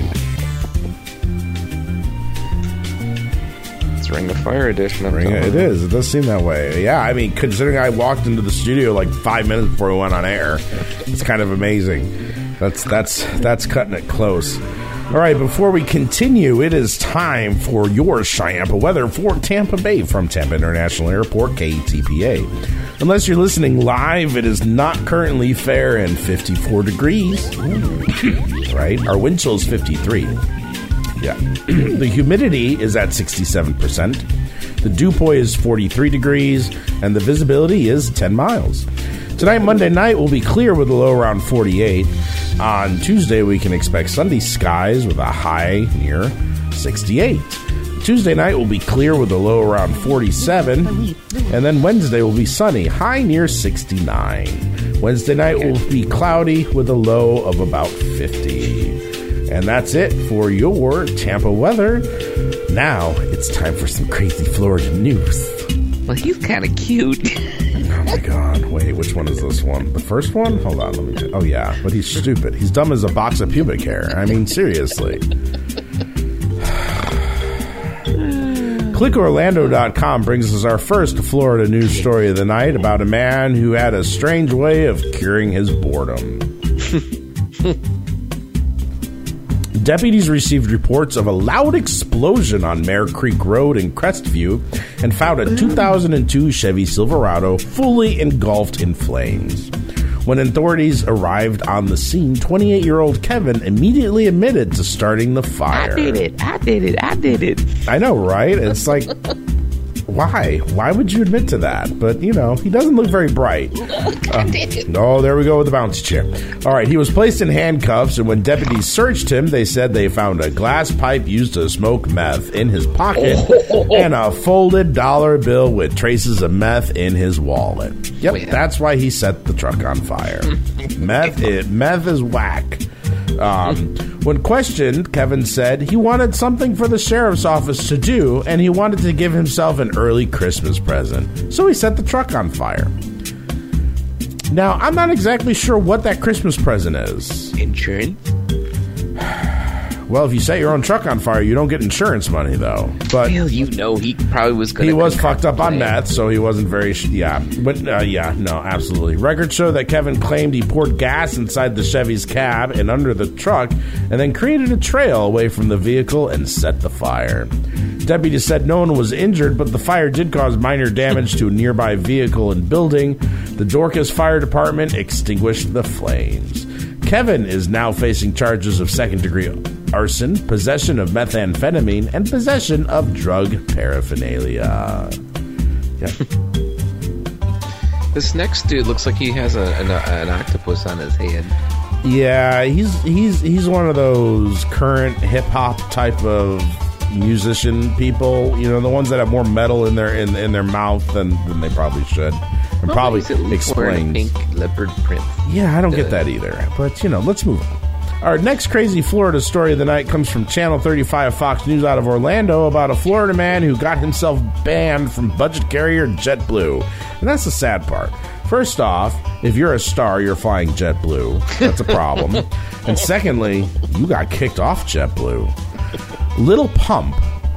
Ring of Fire edition.
Ring it is. It does seem that way. Yeah, I mean, considering I walked into the studio like five minutes before we went on air, it's kind of amazing. That's that's that's cutting it close. All right, before we continue, it is time for your Cheyenne weather for Tampa Bay from Tampa International Airport, K T P A. Unless you're listening live, it is not currently fair and fifty-four degrees. Right? Our wind chill is fifty-three. Yeah. The humidity is at sixty-seven percent. The dew point is forty-three degrees, and the visibility is ten miles. Tonight, Monday night, will be clear with a low around forty-eight. On Tuesday, we can expect sunny skies with a high near sixty-eight. Tuesday night will be clear with a low around forty-seven. And then Wednesday will be sunny, high near sixty-nine. Wednesday night will be cloudy with a low of about fifty. And that's it for your Tampa weather. Now it's time for some crazy Florida news.
Well, he's kind of cute.
Oh my God! Wait, which one is this one? The first one? Hold on, let me. Check. Oh yeah, but he's stupid. He's dumb as a box of pubic hair. I mean, seriously. click orlando dot com brings us our first Florida news story of the night about a man who had a strange way of curing his boredom. Deputies received reports of a loud explosion on Mare Creek Road in Crestview and found a two thousand two Chevy Silverado fully engulfed in flames. When authorities arrived on the scene, twenty-eight-year-old Kevin immediately admitted to starting the fire.
I did it. I did it. I did it.
I know, right? It's like, why? Why would you admit to that? But, you know, he doesn't look very bright. Uh, oh, there we go with the bouncy chair. All right, he was placed in handcuffs, and when deputies searched him, they said they found a glass pipe used to smoke meth in his pocket and a folded dollar bill with traces of meth in his wallet. Yep, oh, yeah. That's why he set the truck on fire. meth, it, meth is whack. Um, when questioned, Kevin said he wanted something for the sheriff's office to do, and he wanted to give himself an early Christmas present. So he set the truck on fire. Now, I'm not exactly sure what that Christmas present is.
Insurance?
Well, if you set your own truck on fire, you don't get insurance money, though. But
well, you know, he probably was going to...
He was fucked up on meth, so he wasn't very... Sh- yeah, but uh, yeah, no, absolutely. Records show that Kevin claimed he poured gas inside the Chevy's cab and under the truck, and then created a trail away from the vehicle and set the fire. Deputies said no one was injured, but the fire did cause minor damage to a nearby vehicle and building. The Dorcas Fire Department extinguished the flames. Kevin is now facing charges of second-degree arson, possession of methamphetamine, and possession of drug paraphernalia. Yeah.
This next dude looks like he has a, an, an octopus on his head.
Yeah, he's he's he's one of those current hip hop type of musician people. You know, the ones that have more metal in their in, in their mouth than, than they probably should. And
well,
probably
explains. Pink leopard print.
Yeah, I don't get that either. But you know, let's move on. Our next crazy Florida story of the night comes from Channel thirty-five Fox News out of Orlando about a Florida man who got himself banned from budget carrier JetBlue. And that's the sad part. First off, if you're a star, you're flying JetBlue. That's a problem. And secondly, you got kicked off JetBlue. Little Pump.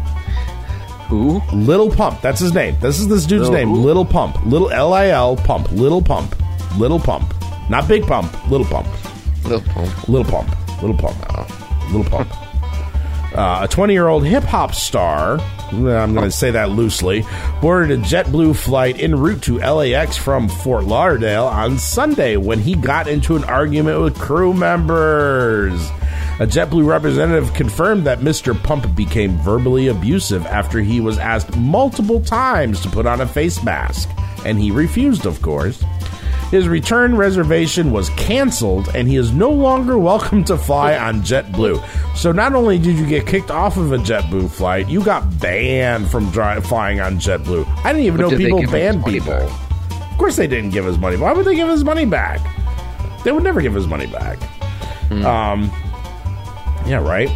Who?
Little Pump. That's his name. This is this dude's
Little
name.
who?
Little Pump. Little L I L Pump. Little Pump. Little Pump. Not Big Pump. Little Pump.
Little Pump.
Little Pump. Little Pump. Oh. Little Pump. Uh, a twenty-year-old hip-hop star, I'm going to say that loosely, boarded a JetBlue flight en route to L A X from Fort Lauderdale on Sunday when he got into an argument with crew members. A JetBlue representative confirmed that Mister Pump became verbally abusive after he was asked multiple times to put on a face mask, and he refused, of course. His return reservation was canceled, and he is no longer welcome to fly on JetBlue. So not only did you get kicked off of a JetBlue flight, you got banned from dri- flying on JetBlue. I didn't even
But
know
did they
people
give
banned
his money
people.
back?
Of course they didn't give his money. Why would they give his money back? They would never give his money back.
Hmm.
Um, yeah, right.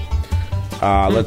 Uh, let's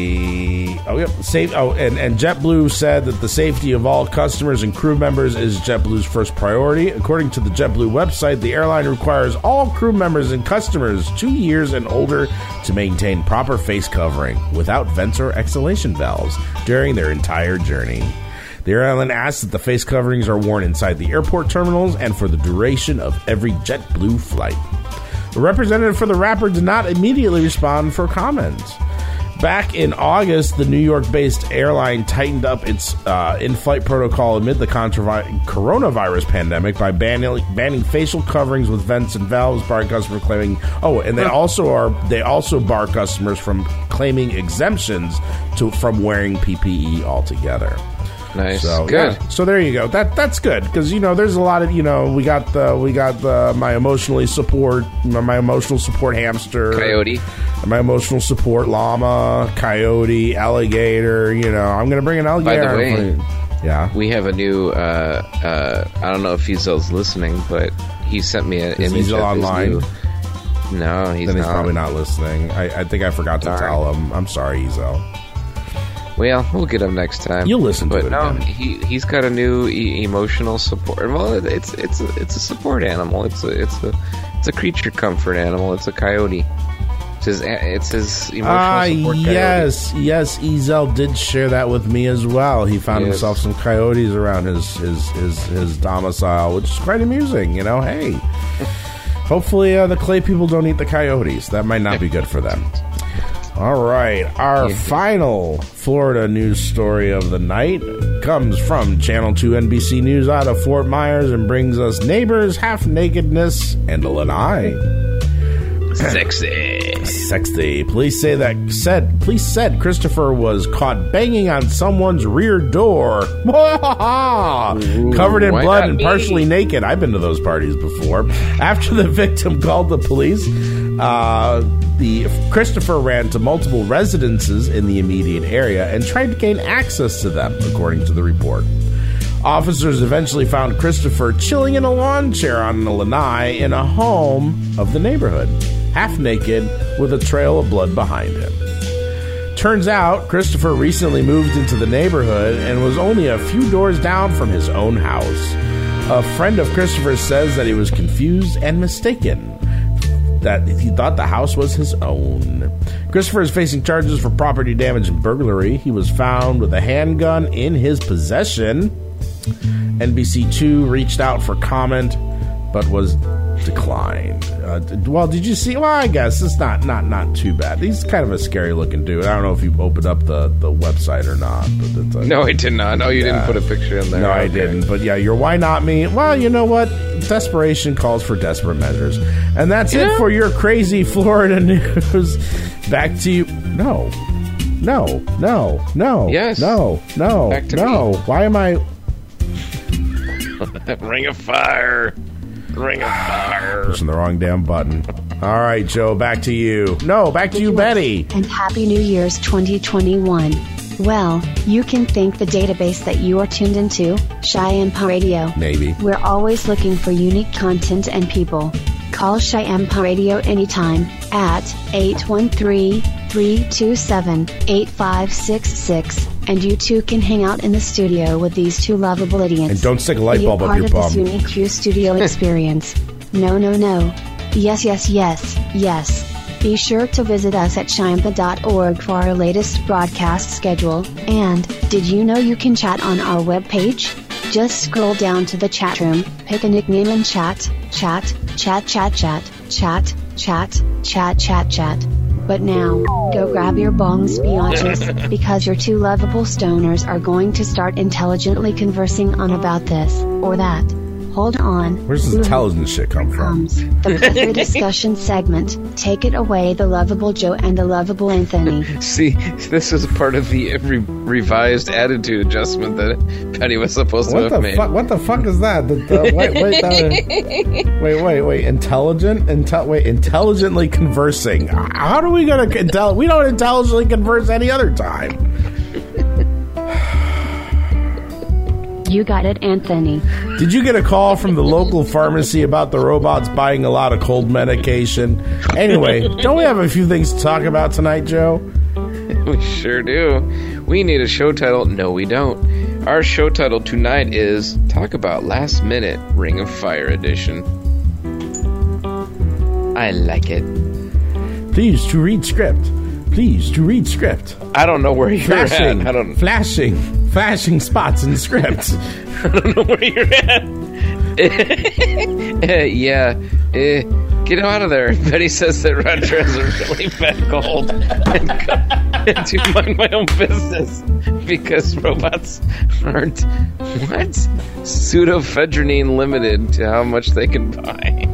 see. Oh, yep. Safe. Oh, and, and JetBlue said that the safety of all customers and crew members is JetBlue's first priority. According to the JetBlue website, the airline requires all crew members and customers two years and older to maintain proper face covering without vents or exhalation valves during their entire journey. The airline asks that the face coverings are worn inside the airport terminals and for the duration of every JetBlue flight. A representative for the rapper did not immediately respond for comments. Back in August, the New York-based airline tightened up its uh, in-flight protocol amid the controvi- coronavirus pandemic by banning, banning facial coverings with vents and valves, barring customers claiming. Oh, and they also are they also bar customers from claiming exemptions to from wearing P P E altogether.
Nice,
So,
good.
yeah. So there you go. That that's good because you know there's a lot of you know we got the we got the my emotionally support my emotional support hamster
Coyote.
my emotional support llama, coyote, alligator. You know I'm gonna bring an
By
alligator.
the way,
yeah,
we have a new. Uh, uh, I don't know if Ezel's listeling, but he sent me an
Is
image
Ezel
of his
online?
new- No, he's
then he's
not.
probably not listening. I, I think I forgot to
Darn.
tell him. I'm sorry, Ezel.
Well, we'll get him next time.
You'll listen to
but
it
no,
again.
he he's got a new e- emotional support. Well, it's it's a, it's a support animal. It's a it's a it's a creature comfort animal. It's a coyote. It's his it's his emotional
Ah,
support coyote.
yes, yes. Ezel did share that with me as well. He found
Yes.
himself some coyotes around his his, his his domicile, which is quite amusing. You know, hey. Hopefully, uh, the clay people don't eat the coyotes. That might not be good for them. All right, our
Yeah.
final Florida news story of the night comes from Channel two N B C News out of Fort Myers and brings us neighbors, half-nakedness, and a lanai.
Sexy.
Sexy. Police say that said police said Christopher was caught banging on someone's rear door. Covered in
why
blood
not
and
me?
partially naked. I've been to those parties before. After the victim called the police, uh, the Christopher ran to multiple residences in the immediate area and tried to gain access to them, according to the report. Officers eventually found Christopher chilling in a lawn chair on a lanai in a home of the neighborhood, half naked with a trail of blood behind him. Turns out, Christopher recently moved into the neighborhood and was only a few doors down from his own house. A friend of Christopher says that he was confused and mistaken, that he thought the house was his own. Christopher is facing charges for property damage and burglary. He was found with a handgun in his possession. N B C two reached out for comment, but was declined. Uh, d- well, did you see? Well, I guess it's not not not too bad. He's kind of a scary looking dude. I don't know if you opened up the, the website or not. But it's a,
No, I did not. No, you didn't
Yeah.
put a picture in there.
No, I
Okay.
didn't. But yeah, your why not me? Well, you know what? Desperation calls for desperate measures. And that's
Yeah.
it for your crazy Florida news. Back to you. No. No. No. No.
Yes.
No. No.
Back to
no.
me.
Why am I...
Ring of fire. Ring of fire.
pushing the wrong damn button. All right, Joe, back to you. No, back to you, Betty.
And Happy New Year's twenty twenty-one. Well, you can thank the database that you are tuned into, Shyampa Radio.
Maybe.
We're always looking for unique content and people. Call Shyampa Radio anytime at eight one three, three two seven, eight five six six, and you too can hang out in the studio with these two lovable idiots.
And don't stick a light
Be
bulb up
part
your
of
bum.
this unique Q studio experience. No, no, no. Yes, yes, yes, yes. Be sure to visit us at shimpa dot org for our latest broadcast schedule. And, did you know you can chat on our webpage? Just scroll down to the chat room, pick a nickname and chat, chat, chat, chat, chat, chat, chat, chat, chat, chat. But now, go grab your bongs, biatches, because your two lovable stoners are going to start intelligently conversing on about this, or that. Hold on.
Where's this intelligent shit come from?
The plethora discussion segment. Take it away, the lovable Joe and the lovable Anthony.
See, this is part of the re- revised attitude adjustment that Penny was supposed to
What
have
the
made.
fuck? What the fuck is that? The, the, wait, wait, uh, wait, wait, wait. Intelligent, intel, wait, intelligently conversing. How are we gonna intel? We don't intelligently converse any other time.
You got it, Anthony.
Did you get a call from the local pharmacy about the robots buying a lot of cold medication? Anyway, don't we have a few things to talk about tonight, Joe?
We sure do. We need a show title. No, we don't. Our show title tonight is Talk About Last Minute Ring of Fire Edition. I like it.
Please to read script. Please to read script.
I don't know where you're
flashing,
at. I don't
flashing, flashing spots in the script.
I don't know where you're at. yeah, uh, get out of there. Betty says that Roger has a really bad cold, and, and to mind my own business because robots aren't what pseudoephedrine limited to how much they can buy.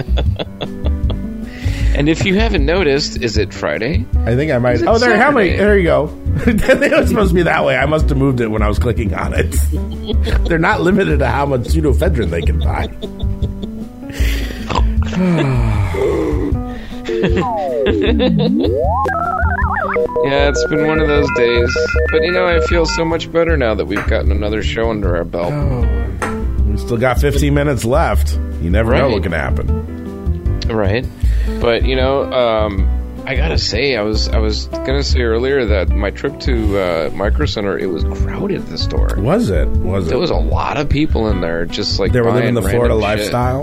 And if you haven't noticed, is it Friday?
I think I might. Oh, there. How many? There you go. It was supposed to be that way. I must have moved it when I was clicking on it. They're not limited to how much pseudoephedrine they can buy.
Yeah, it's been one of those days. But you know, I feel so much better now that we've gotten another show under our belt.
Oh. We still got fifteen minutes left. You never
right.
know what can happen.
Right. But you know, um, I gotta say, I was I was gonna say earlier that my trip to uh, Micro Center, it was crowded at the store.
Was it? Was it?
There was a lot of people in there, just like
they were living the Florida
shit.
lifestyle.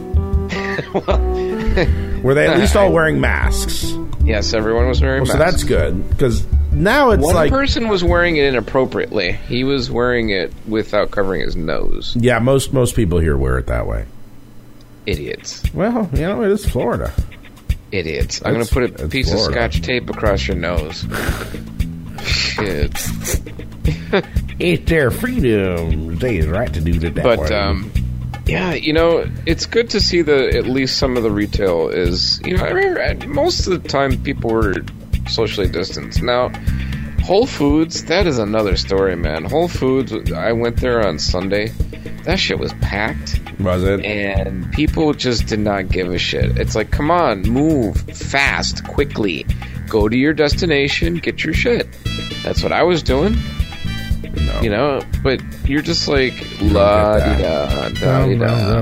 Were they at least all wearing masks?
Yes, everyone was wearing
well,
masks.
So that's good because now it's
One
like
one person was wearing it inappropriately. He was wearing it without covering his nose.
Yeah, most most people here wear it that way.
Idiots.
Well, you know, it is Florida.
Idiots. I'm going to put a piece Florida. of scotch tape across your nose. Shit.
It's their freedom. They is right to do it that
but,
way.
But, um, yeah, you know, it's good to see that at least some of the retail is, you know, I mean, most of the time people were socially distanced. Now, Whole Foods, that is another story, man. Whole Foods, I went there on Sunday. That shit was packed.
Was it?
And people just did not give a shit. It's like, come on, move fast, quickly. Go to your destination, get your shit. That's what I was doing.
No.
You know, but you're just like, la di da, da di da.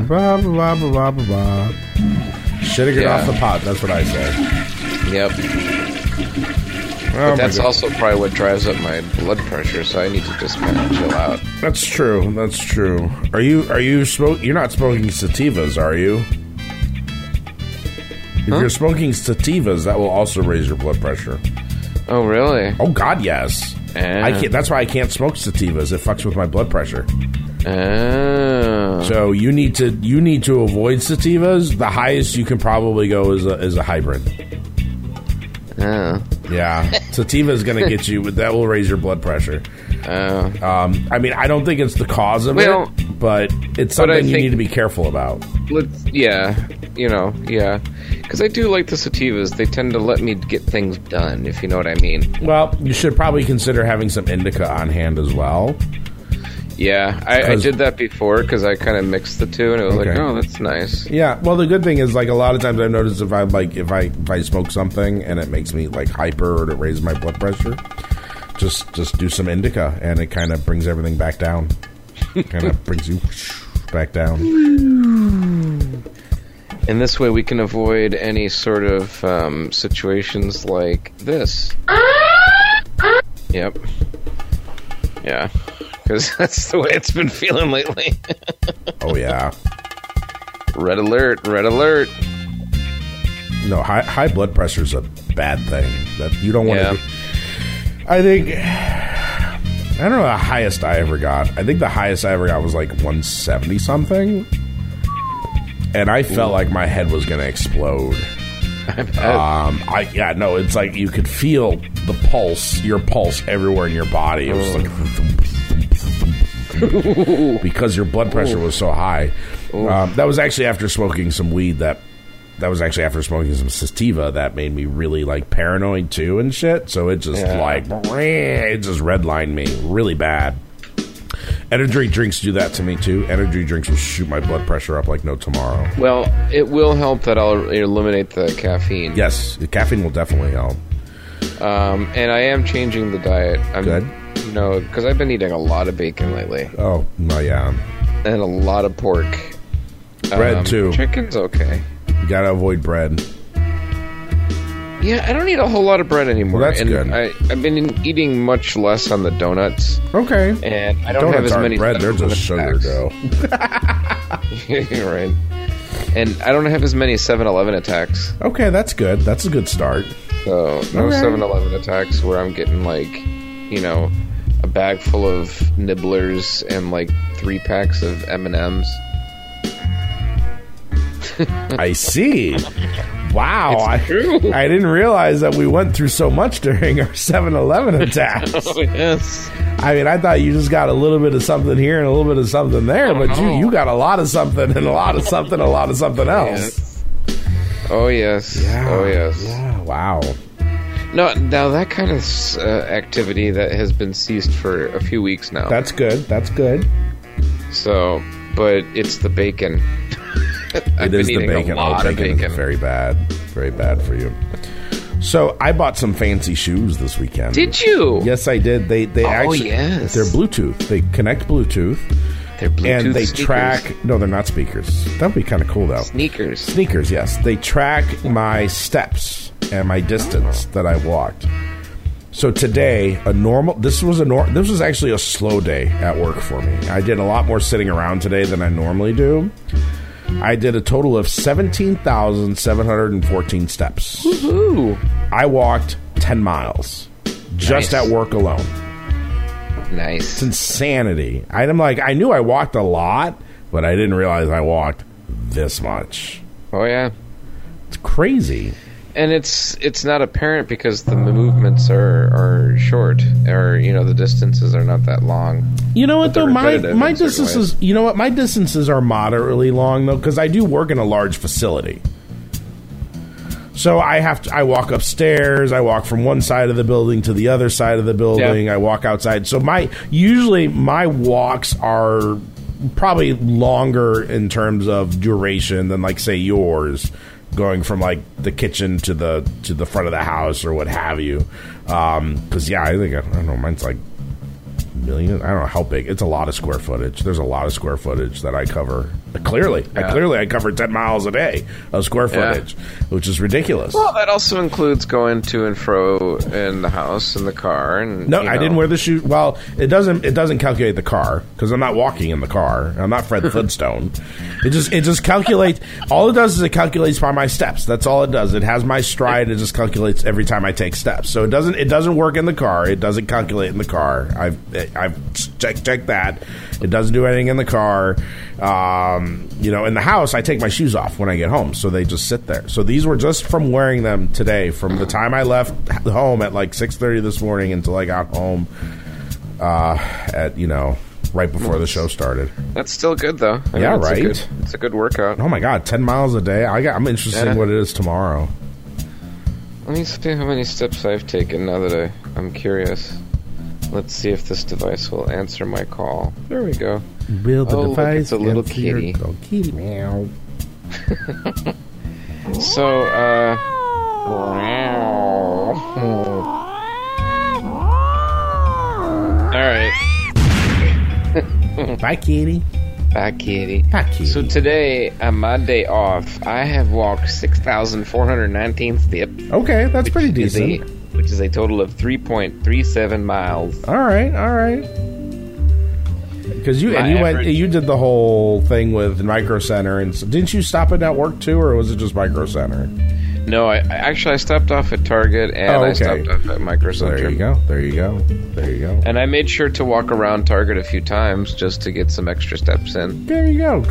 Should have get
Yeah.
off the pot, that's what I say.
Yep.
Oh
but that's
my God.
also probably what drives up my blood pressure, so I need to just kind of chill out.
That's true. That's true. Are you? Are you smoke? You're not smoking sativas, are you? If
Huh?
you're smoking sativas, that will also raise your blood pressure.
Oh, really?
Oh God, yes.
Ah.
I can't. That's why I can't smoke sativas. It fucks with my blood pressure.
Oh.
So you need to you need to avoid sativas. The highest you can probably go is a, is a hybrid.
Oh.
Yeah, sativa is going to get you. That will raise your blood pressure.
Oh.
Um, I mean, I don't think it's the cause of
Well,
it, but it's
but I
something you
think-
need to be careful about.
Let's, yeah, you know, yeah. Because I do like the sativas. They tend to let me get things done, if you know what I mean.
Well, you should probably consider having some indica on hand as well.
Yeah, I, I
'Cause-
did that before because I kind of mixed the two, and it was
Okay.
like, oh, that's nice.
Yeah, well, the good thing is, like, a lot of times I've noticed if I like if I if I smoke something and it makes me like hyper or to raise my blood pressure, just just do some indica and it kind of brings everything back down. Kind of brings you back down.
And this way we can avoid any sort of um, situations like this. Yep. Yeah. Because that's the way it's been feeling lately.
Oh, yeah.
Red alert, red alert.
No, high high blood pressure is a bad thing. That you don't want
Yeah.
to do. I think... I don't know the highest I ever got. I think the highest I ever got was like one seventy something. And I felt
Ooh.
like my head was going to explode. Um, I yeah, no, it's like you could feel the pulse, your pulse everywhere in your body. It was like because your blood pressure was so high. Um, that was actually after smoking some weed. That that was actually after smoking some sativa that made me really like paranoid too and shit. So it just
Yeah.
like it just redlined me really bad. Energy drinks do that to me too. Energy drinks will shoot my blood pressure up like no tomorrow.
Well, it will help that I'll eliminate the caffeine.
Yes, the caffeine will definitely help.
Um, and I am changing the diet. I'm,
Good.
You know, because I've been eating a lot of bacon lately.
Oh, no, yeah.
And a lot of pork.
Bread,
um,
too.
Chicken's okay.
You gotta avoid bread.
Yeah, I don't eat a whole lot of bread anymore.
Well, that's
and
good.
I, I've been eating much less on the donuts.
Okay.
And I don't
Donuts
have as
aren't
many
bread, they're just sugar,
attacks.
though.
You're right. And I don't have as many seven eleven attacks.
Okay, that's good. That's a good start.
So, no
Okay.
seven eleven attacks where I'm getting, like, you know, a bag full of Nibblers and, like, three packs of M and M's.
I see. Wow.
It's
I,
true.
I didn't realize that we went through so much during our seven eleven attacks.
Oh, yes.
I mean, I thought you just got a little bit of something here and a little bit of something there, but you, you got a lot of something and a lot of something and a lot of something else.
Yes. Oh, yes.
Yeah.
Oh, yes.
Yeah, wow.
No, now that kind of uh, activity that has been ceased for a few weeks now.
That's good. That's good.
So, but it's the bacon. I've
It is
been
the
eating
bacon.
A lot
oh,
of
bacon,
bacon.
is very bad. Very bad for you. So I bought some fancy shoes this weekend.
Did you?
Yes, I did. They they
Oh,
actually
yes.
they're Bluetooth. They connect Bluetooth.
They're Bluetooth
and they
speakers.
track. No, they're not speakers. That would be kind of cool though.
Sneakers.
Sneakers. Yes, they track my steps and my distance that I walked. So today, a normal. This was a nor. This was actually a slow day at work for me. I did a lot more sitting around today than I normally do. I did a total of seventeen thousand seven hundred fourteen steps.
Woohoo!
I walked ten miles just
Nice.
at work alone.
Nice.
It's insanity. I'm like, I knew I walked a lot, but I didn't realize I walked this much.
Oh yeah.
It's crazy.
And it's it's not apparent because the movements are, are short, or you know the distances are not that long.
You know what
But they're
though, my
repetitive
my
in certain
distances.
ways.
You know what, my distances are moderately long though, because I do work in a large facility. So I have to. I walk upstairs. I walk from one side of the building to the other side of the building.
Yeah.
I walk outside. So my usually my walks are probably longer in terms of duration than like say yours, going from like the kitchen to the to the front of the house or what have you. Because yeah, I think I don't know. Mine's like million. I don't know how big. It's a lot of square footage. There's a lot of square footage that I cover. Clearly, I
Yeah.
clearly I cover ten miles a day of square
Yeah.
footage, which is ridiculous.
Well, that also includes going to and fro in the house, in the car, and
No,
you
I
know.
didn't wear the shoe. Well, it doesn't. It doesn't calculate the car because I'm not walking in the car. I'm not Fred Flintstone. It just it just calculates. All it does is it calculates by my steps. That's all it does. It has my stride. It just calculates every time I take steps. So it doesn't. It doesn't work in the car. It doesn't calculate in the car. I've I've checked checked that. It doesn't do anything in the car. Um, you know, in the house, I take my shoes off when I get home, so they just sit there. So these were just from wearing them today, from the time I left home at like six thirty this morning until I got home uh, at, you know, right before the show started.
That's still good, though. I
Yeah,
mean, it's
right?
A good, it's a good workout.
Oh, my God, ten miles a day? I got, I'm interested
Yeah.
in what it is tomorrow.
Let me see how many steps I've taken now that I, I'm curious. Let's see if this device will answer my call. There we go.
Will the
oh, look,
device
it's a little
answer your
kitty.
call? Kitty meow.
So, uh... Alright.
Bye, kitty.
Bye, kitty.
Bye, kitty.
So today, on my day off, I have walked six thousand four hundred nineteen steps.
Okay, that's pretty
is a-
decent.
which is a total of three point three seven miles.
All right, all right. Because you
My
and you went,
average-
you did the whole thing with Micro Center, and so, didn't you stop at Network too, or was it just Micro Center?
No, I, I actually I stopped off at Target and
Oh,
I
okay.
stopped off at Micro
So
Center.
there you go. There you go. There you go.
And I made sure to walk around Target a few times just to get some extra steps in.
There you go.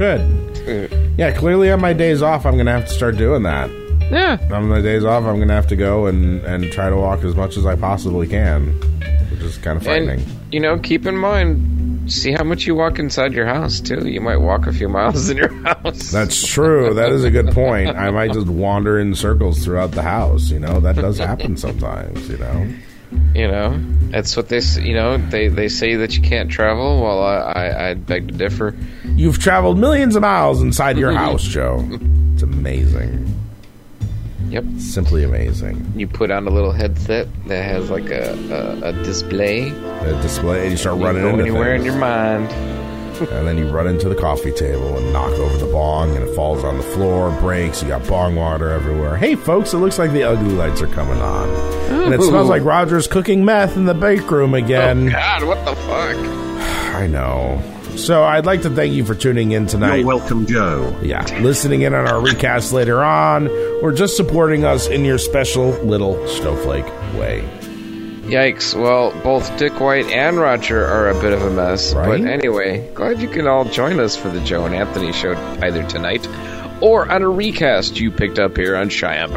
Good. Yeah, clearly on my days off, I'm going to have to start doing that.
Yeah.
On my days off, I'm going to have to go and, and try to walk as much as I possibly can, which is kind of frightening.
And, you know, keep in mind, see how much you walk inside your house, too. You might walk a few miles in your house.
That's true. That is a good point. I might just wander in circles throughout the house. You know, that does happen sometimes, you know.
You know, that's what they, s- you know, they, they say that you can't travel. Well, I, I, I beg to differ.
You've traveled millions of miles inside your house, Joe. It's amazing.
Yep.
Simply amazing.
You put on a little headset that has like a, a, a display.
A display, and you start
You
running
go
into
anywhere in
things.
your mind.
And then you run into the coffee table and knock over the bong, and it falls on the floor, breaks. You got bong water everywhere. Hey, folks, it looks like the ugly lights are coming on. And it
Ooh.
smells like Roger's cooking meth in the bake room again.
Oh, God, what the fuck?
I know. So I'd like to thank you for tuning in tonight.
You're welcome, Joe.
Yeah, listening in on our recast later on, or just supporting us in your special little snowflake way.
Yikes. Well, both Dick White and Roger are a bit of a mess.
Right?
But anyway, glad you can all join us for the Joe and Anthony show either tonight or on a recast you picked up here on Cheyenne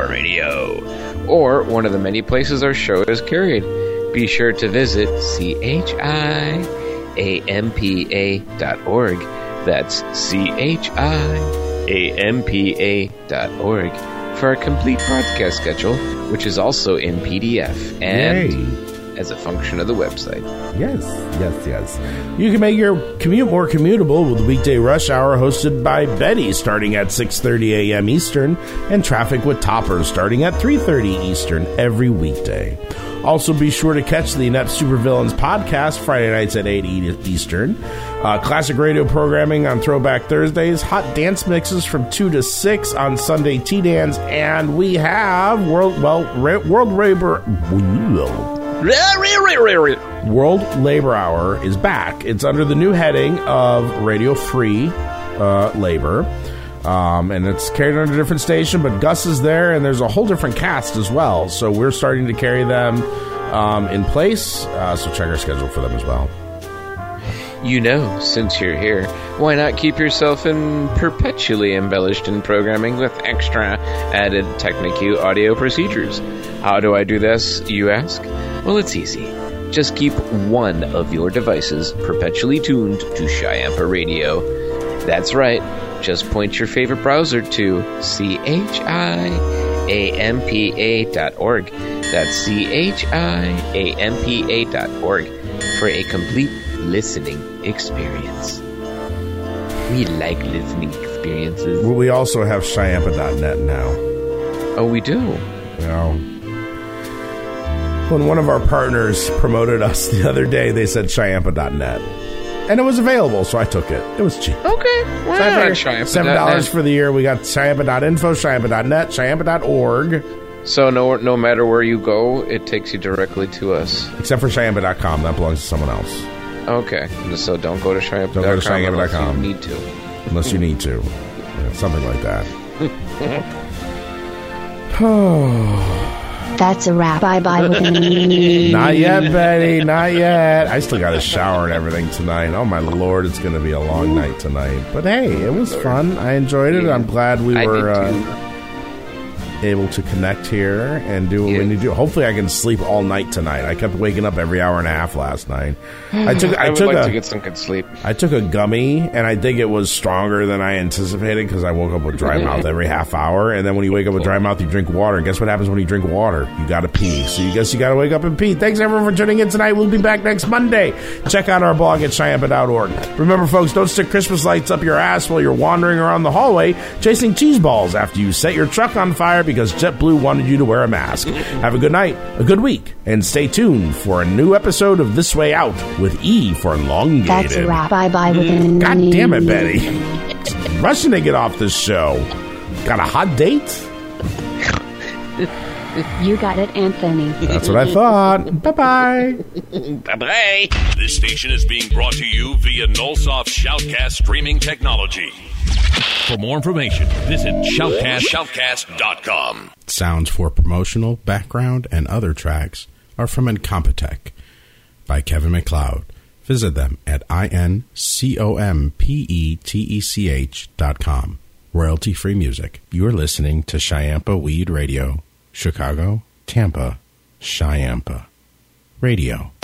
Radio, or one of the many places our show is carried. Be sure to visit C H I A M P A dot org. That's C H I A M P A dot org for a complete broadcast schedule, which is also in P D F and
Yay.
as a function of the website.
Yes, yes, yes. You can make your commute more commutable with Weekday Rush Hour hosted by Betty starting at six thirty a.m. Eastern and Traffic with Toppers starting at three thirty Eastern every weekday. Also, be sure to catch the Inept Supervillains podcast Friday nights at eight Eastern. Uh, classic radio programming on Throwback Thursdays. Hot dance mixes from two to six on Sunday T-Dance. And we have World, well, Ra- World Labor... World Labor Hour is back. It's under the new heading of Radio Free uh, Labor. Um, and it's carried on a different station, but Gus is there, and there's a whole different cast as well. So we're starting to carry them um, in place. Uh, so check our schedule for them as well.
You know, since you're here, why not keep yourself in perpetually embellished in programming with extra added Technic-U audio procedures? How do I do this, you ask? Well, it's easy. Just keep one of your devices perpetually tuned to Cheyenne Radio. That's right. Just point your favorite browser to C H I A M P A dot org. That's C H I A M P A dot org for a complete listening experience. We like listening experiences.
We also have Cheyampa dot net now.
Oh, we do?
You know, when one of our partners promoted us the other day, they said Cheyampa dot net. And it was available, so I took it. It was cheap.
Okay. Why
So I
not
figured
Cheyampa
seven
dot
dollars
net?
for the year. We got Cheyampa dot info, Cheyampa dot net, Cheyampa dot org.
So no, no matter where you go, it takes you directly to us.
Except for Cheyampa dot com. That belongs to someone else.
Okay. So don't go to Cheyampa dot com
Don't go to Cheyampa dot
unless
com.
you need to.
Unless you need to. Yeah, something like that.
That's a wrap. Bye bye.
Not yet, Betty. Not yet. I still got to shower and everything tonight. Oh, my Lord. It's going to be a long night tonight. But hey, it was fun. I enjoyed it. I'm glad we
I
were
did
uh,
too.
able to connect here and do what
Yeah.
we need to do. Hopefully, I can sleep all night tonight. I kept waking up every hour and a half last night. I took. I,
I would
took
like
a,
to get some good sleep.
I took a gummy, and I think it was stronger than I anticipated because I woke up with dry mouth every half hour. And then when you wake up with dry mouth, you drink water. And guess what happens when you drink water? You got to pee. So you guess you got to wake up and pee. Thanks, everyone, for tuning in tonight. We'll be back next Monday. Check out our blog at Cheyampa dot org. Remember, folks, don't stick Christmas lights up your ass while you're wandering around the hallway chasing cheese balls after you set your truck on fire because because JetBlue wanted you to wear a mask. Have a good night, a good week, and stay tuned for a new episode of This Way Out with E for elongated.
That's a wrap. Bye-bye with an
God damn it, Betty. Rushing to get off this show. Got a hot date?
You got it, Anthony.
That's what I thought. Bye-bye.
Bye-bye. This station is being brought to you via Nullsoft Shoutcast streaming technology. For more information, visit shoutcast shoutcast dot com.
Sounds for promotional, background, and other tracks are from Incompetech by Kevin MacLeod. Visit them at I N C O M P E T E C H dot com. Royalty-free music. You are listening to Chiampa Weed Radio. Chicago, Tampa, Chiampa Radio.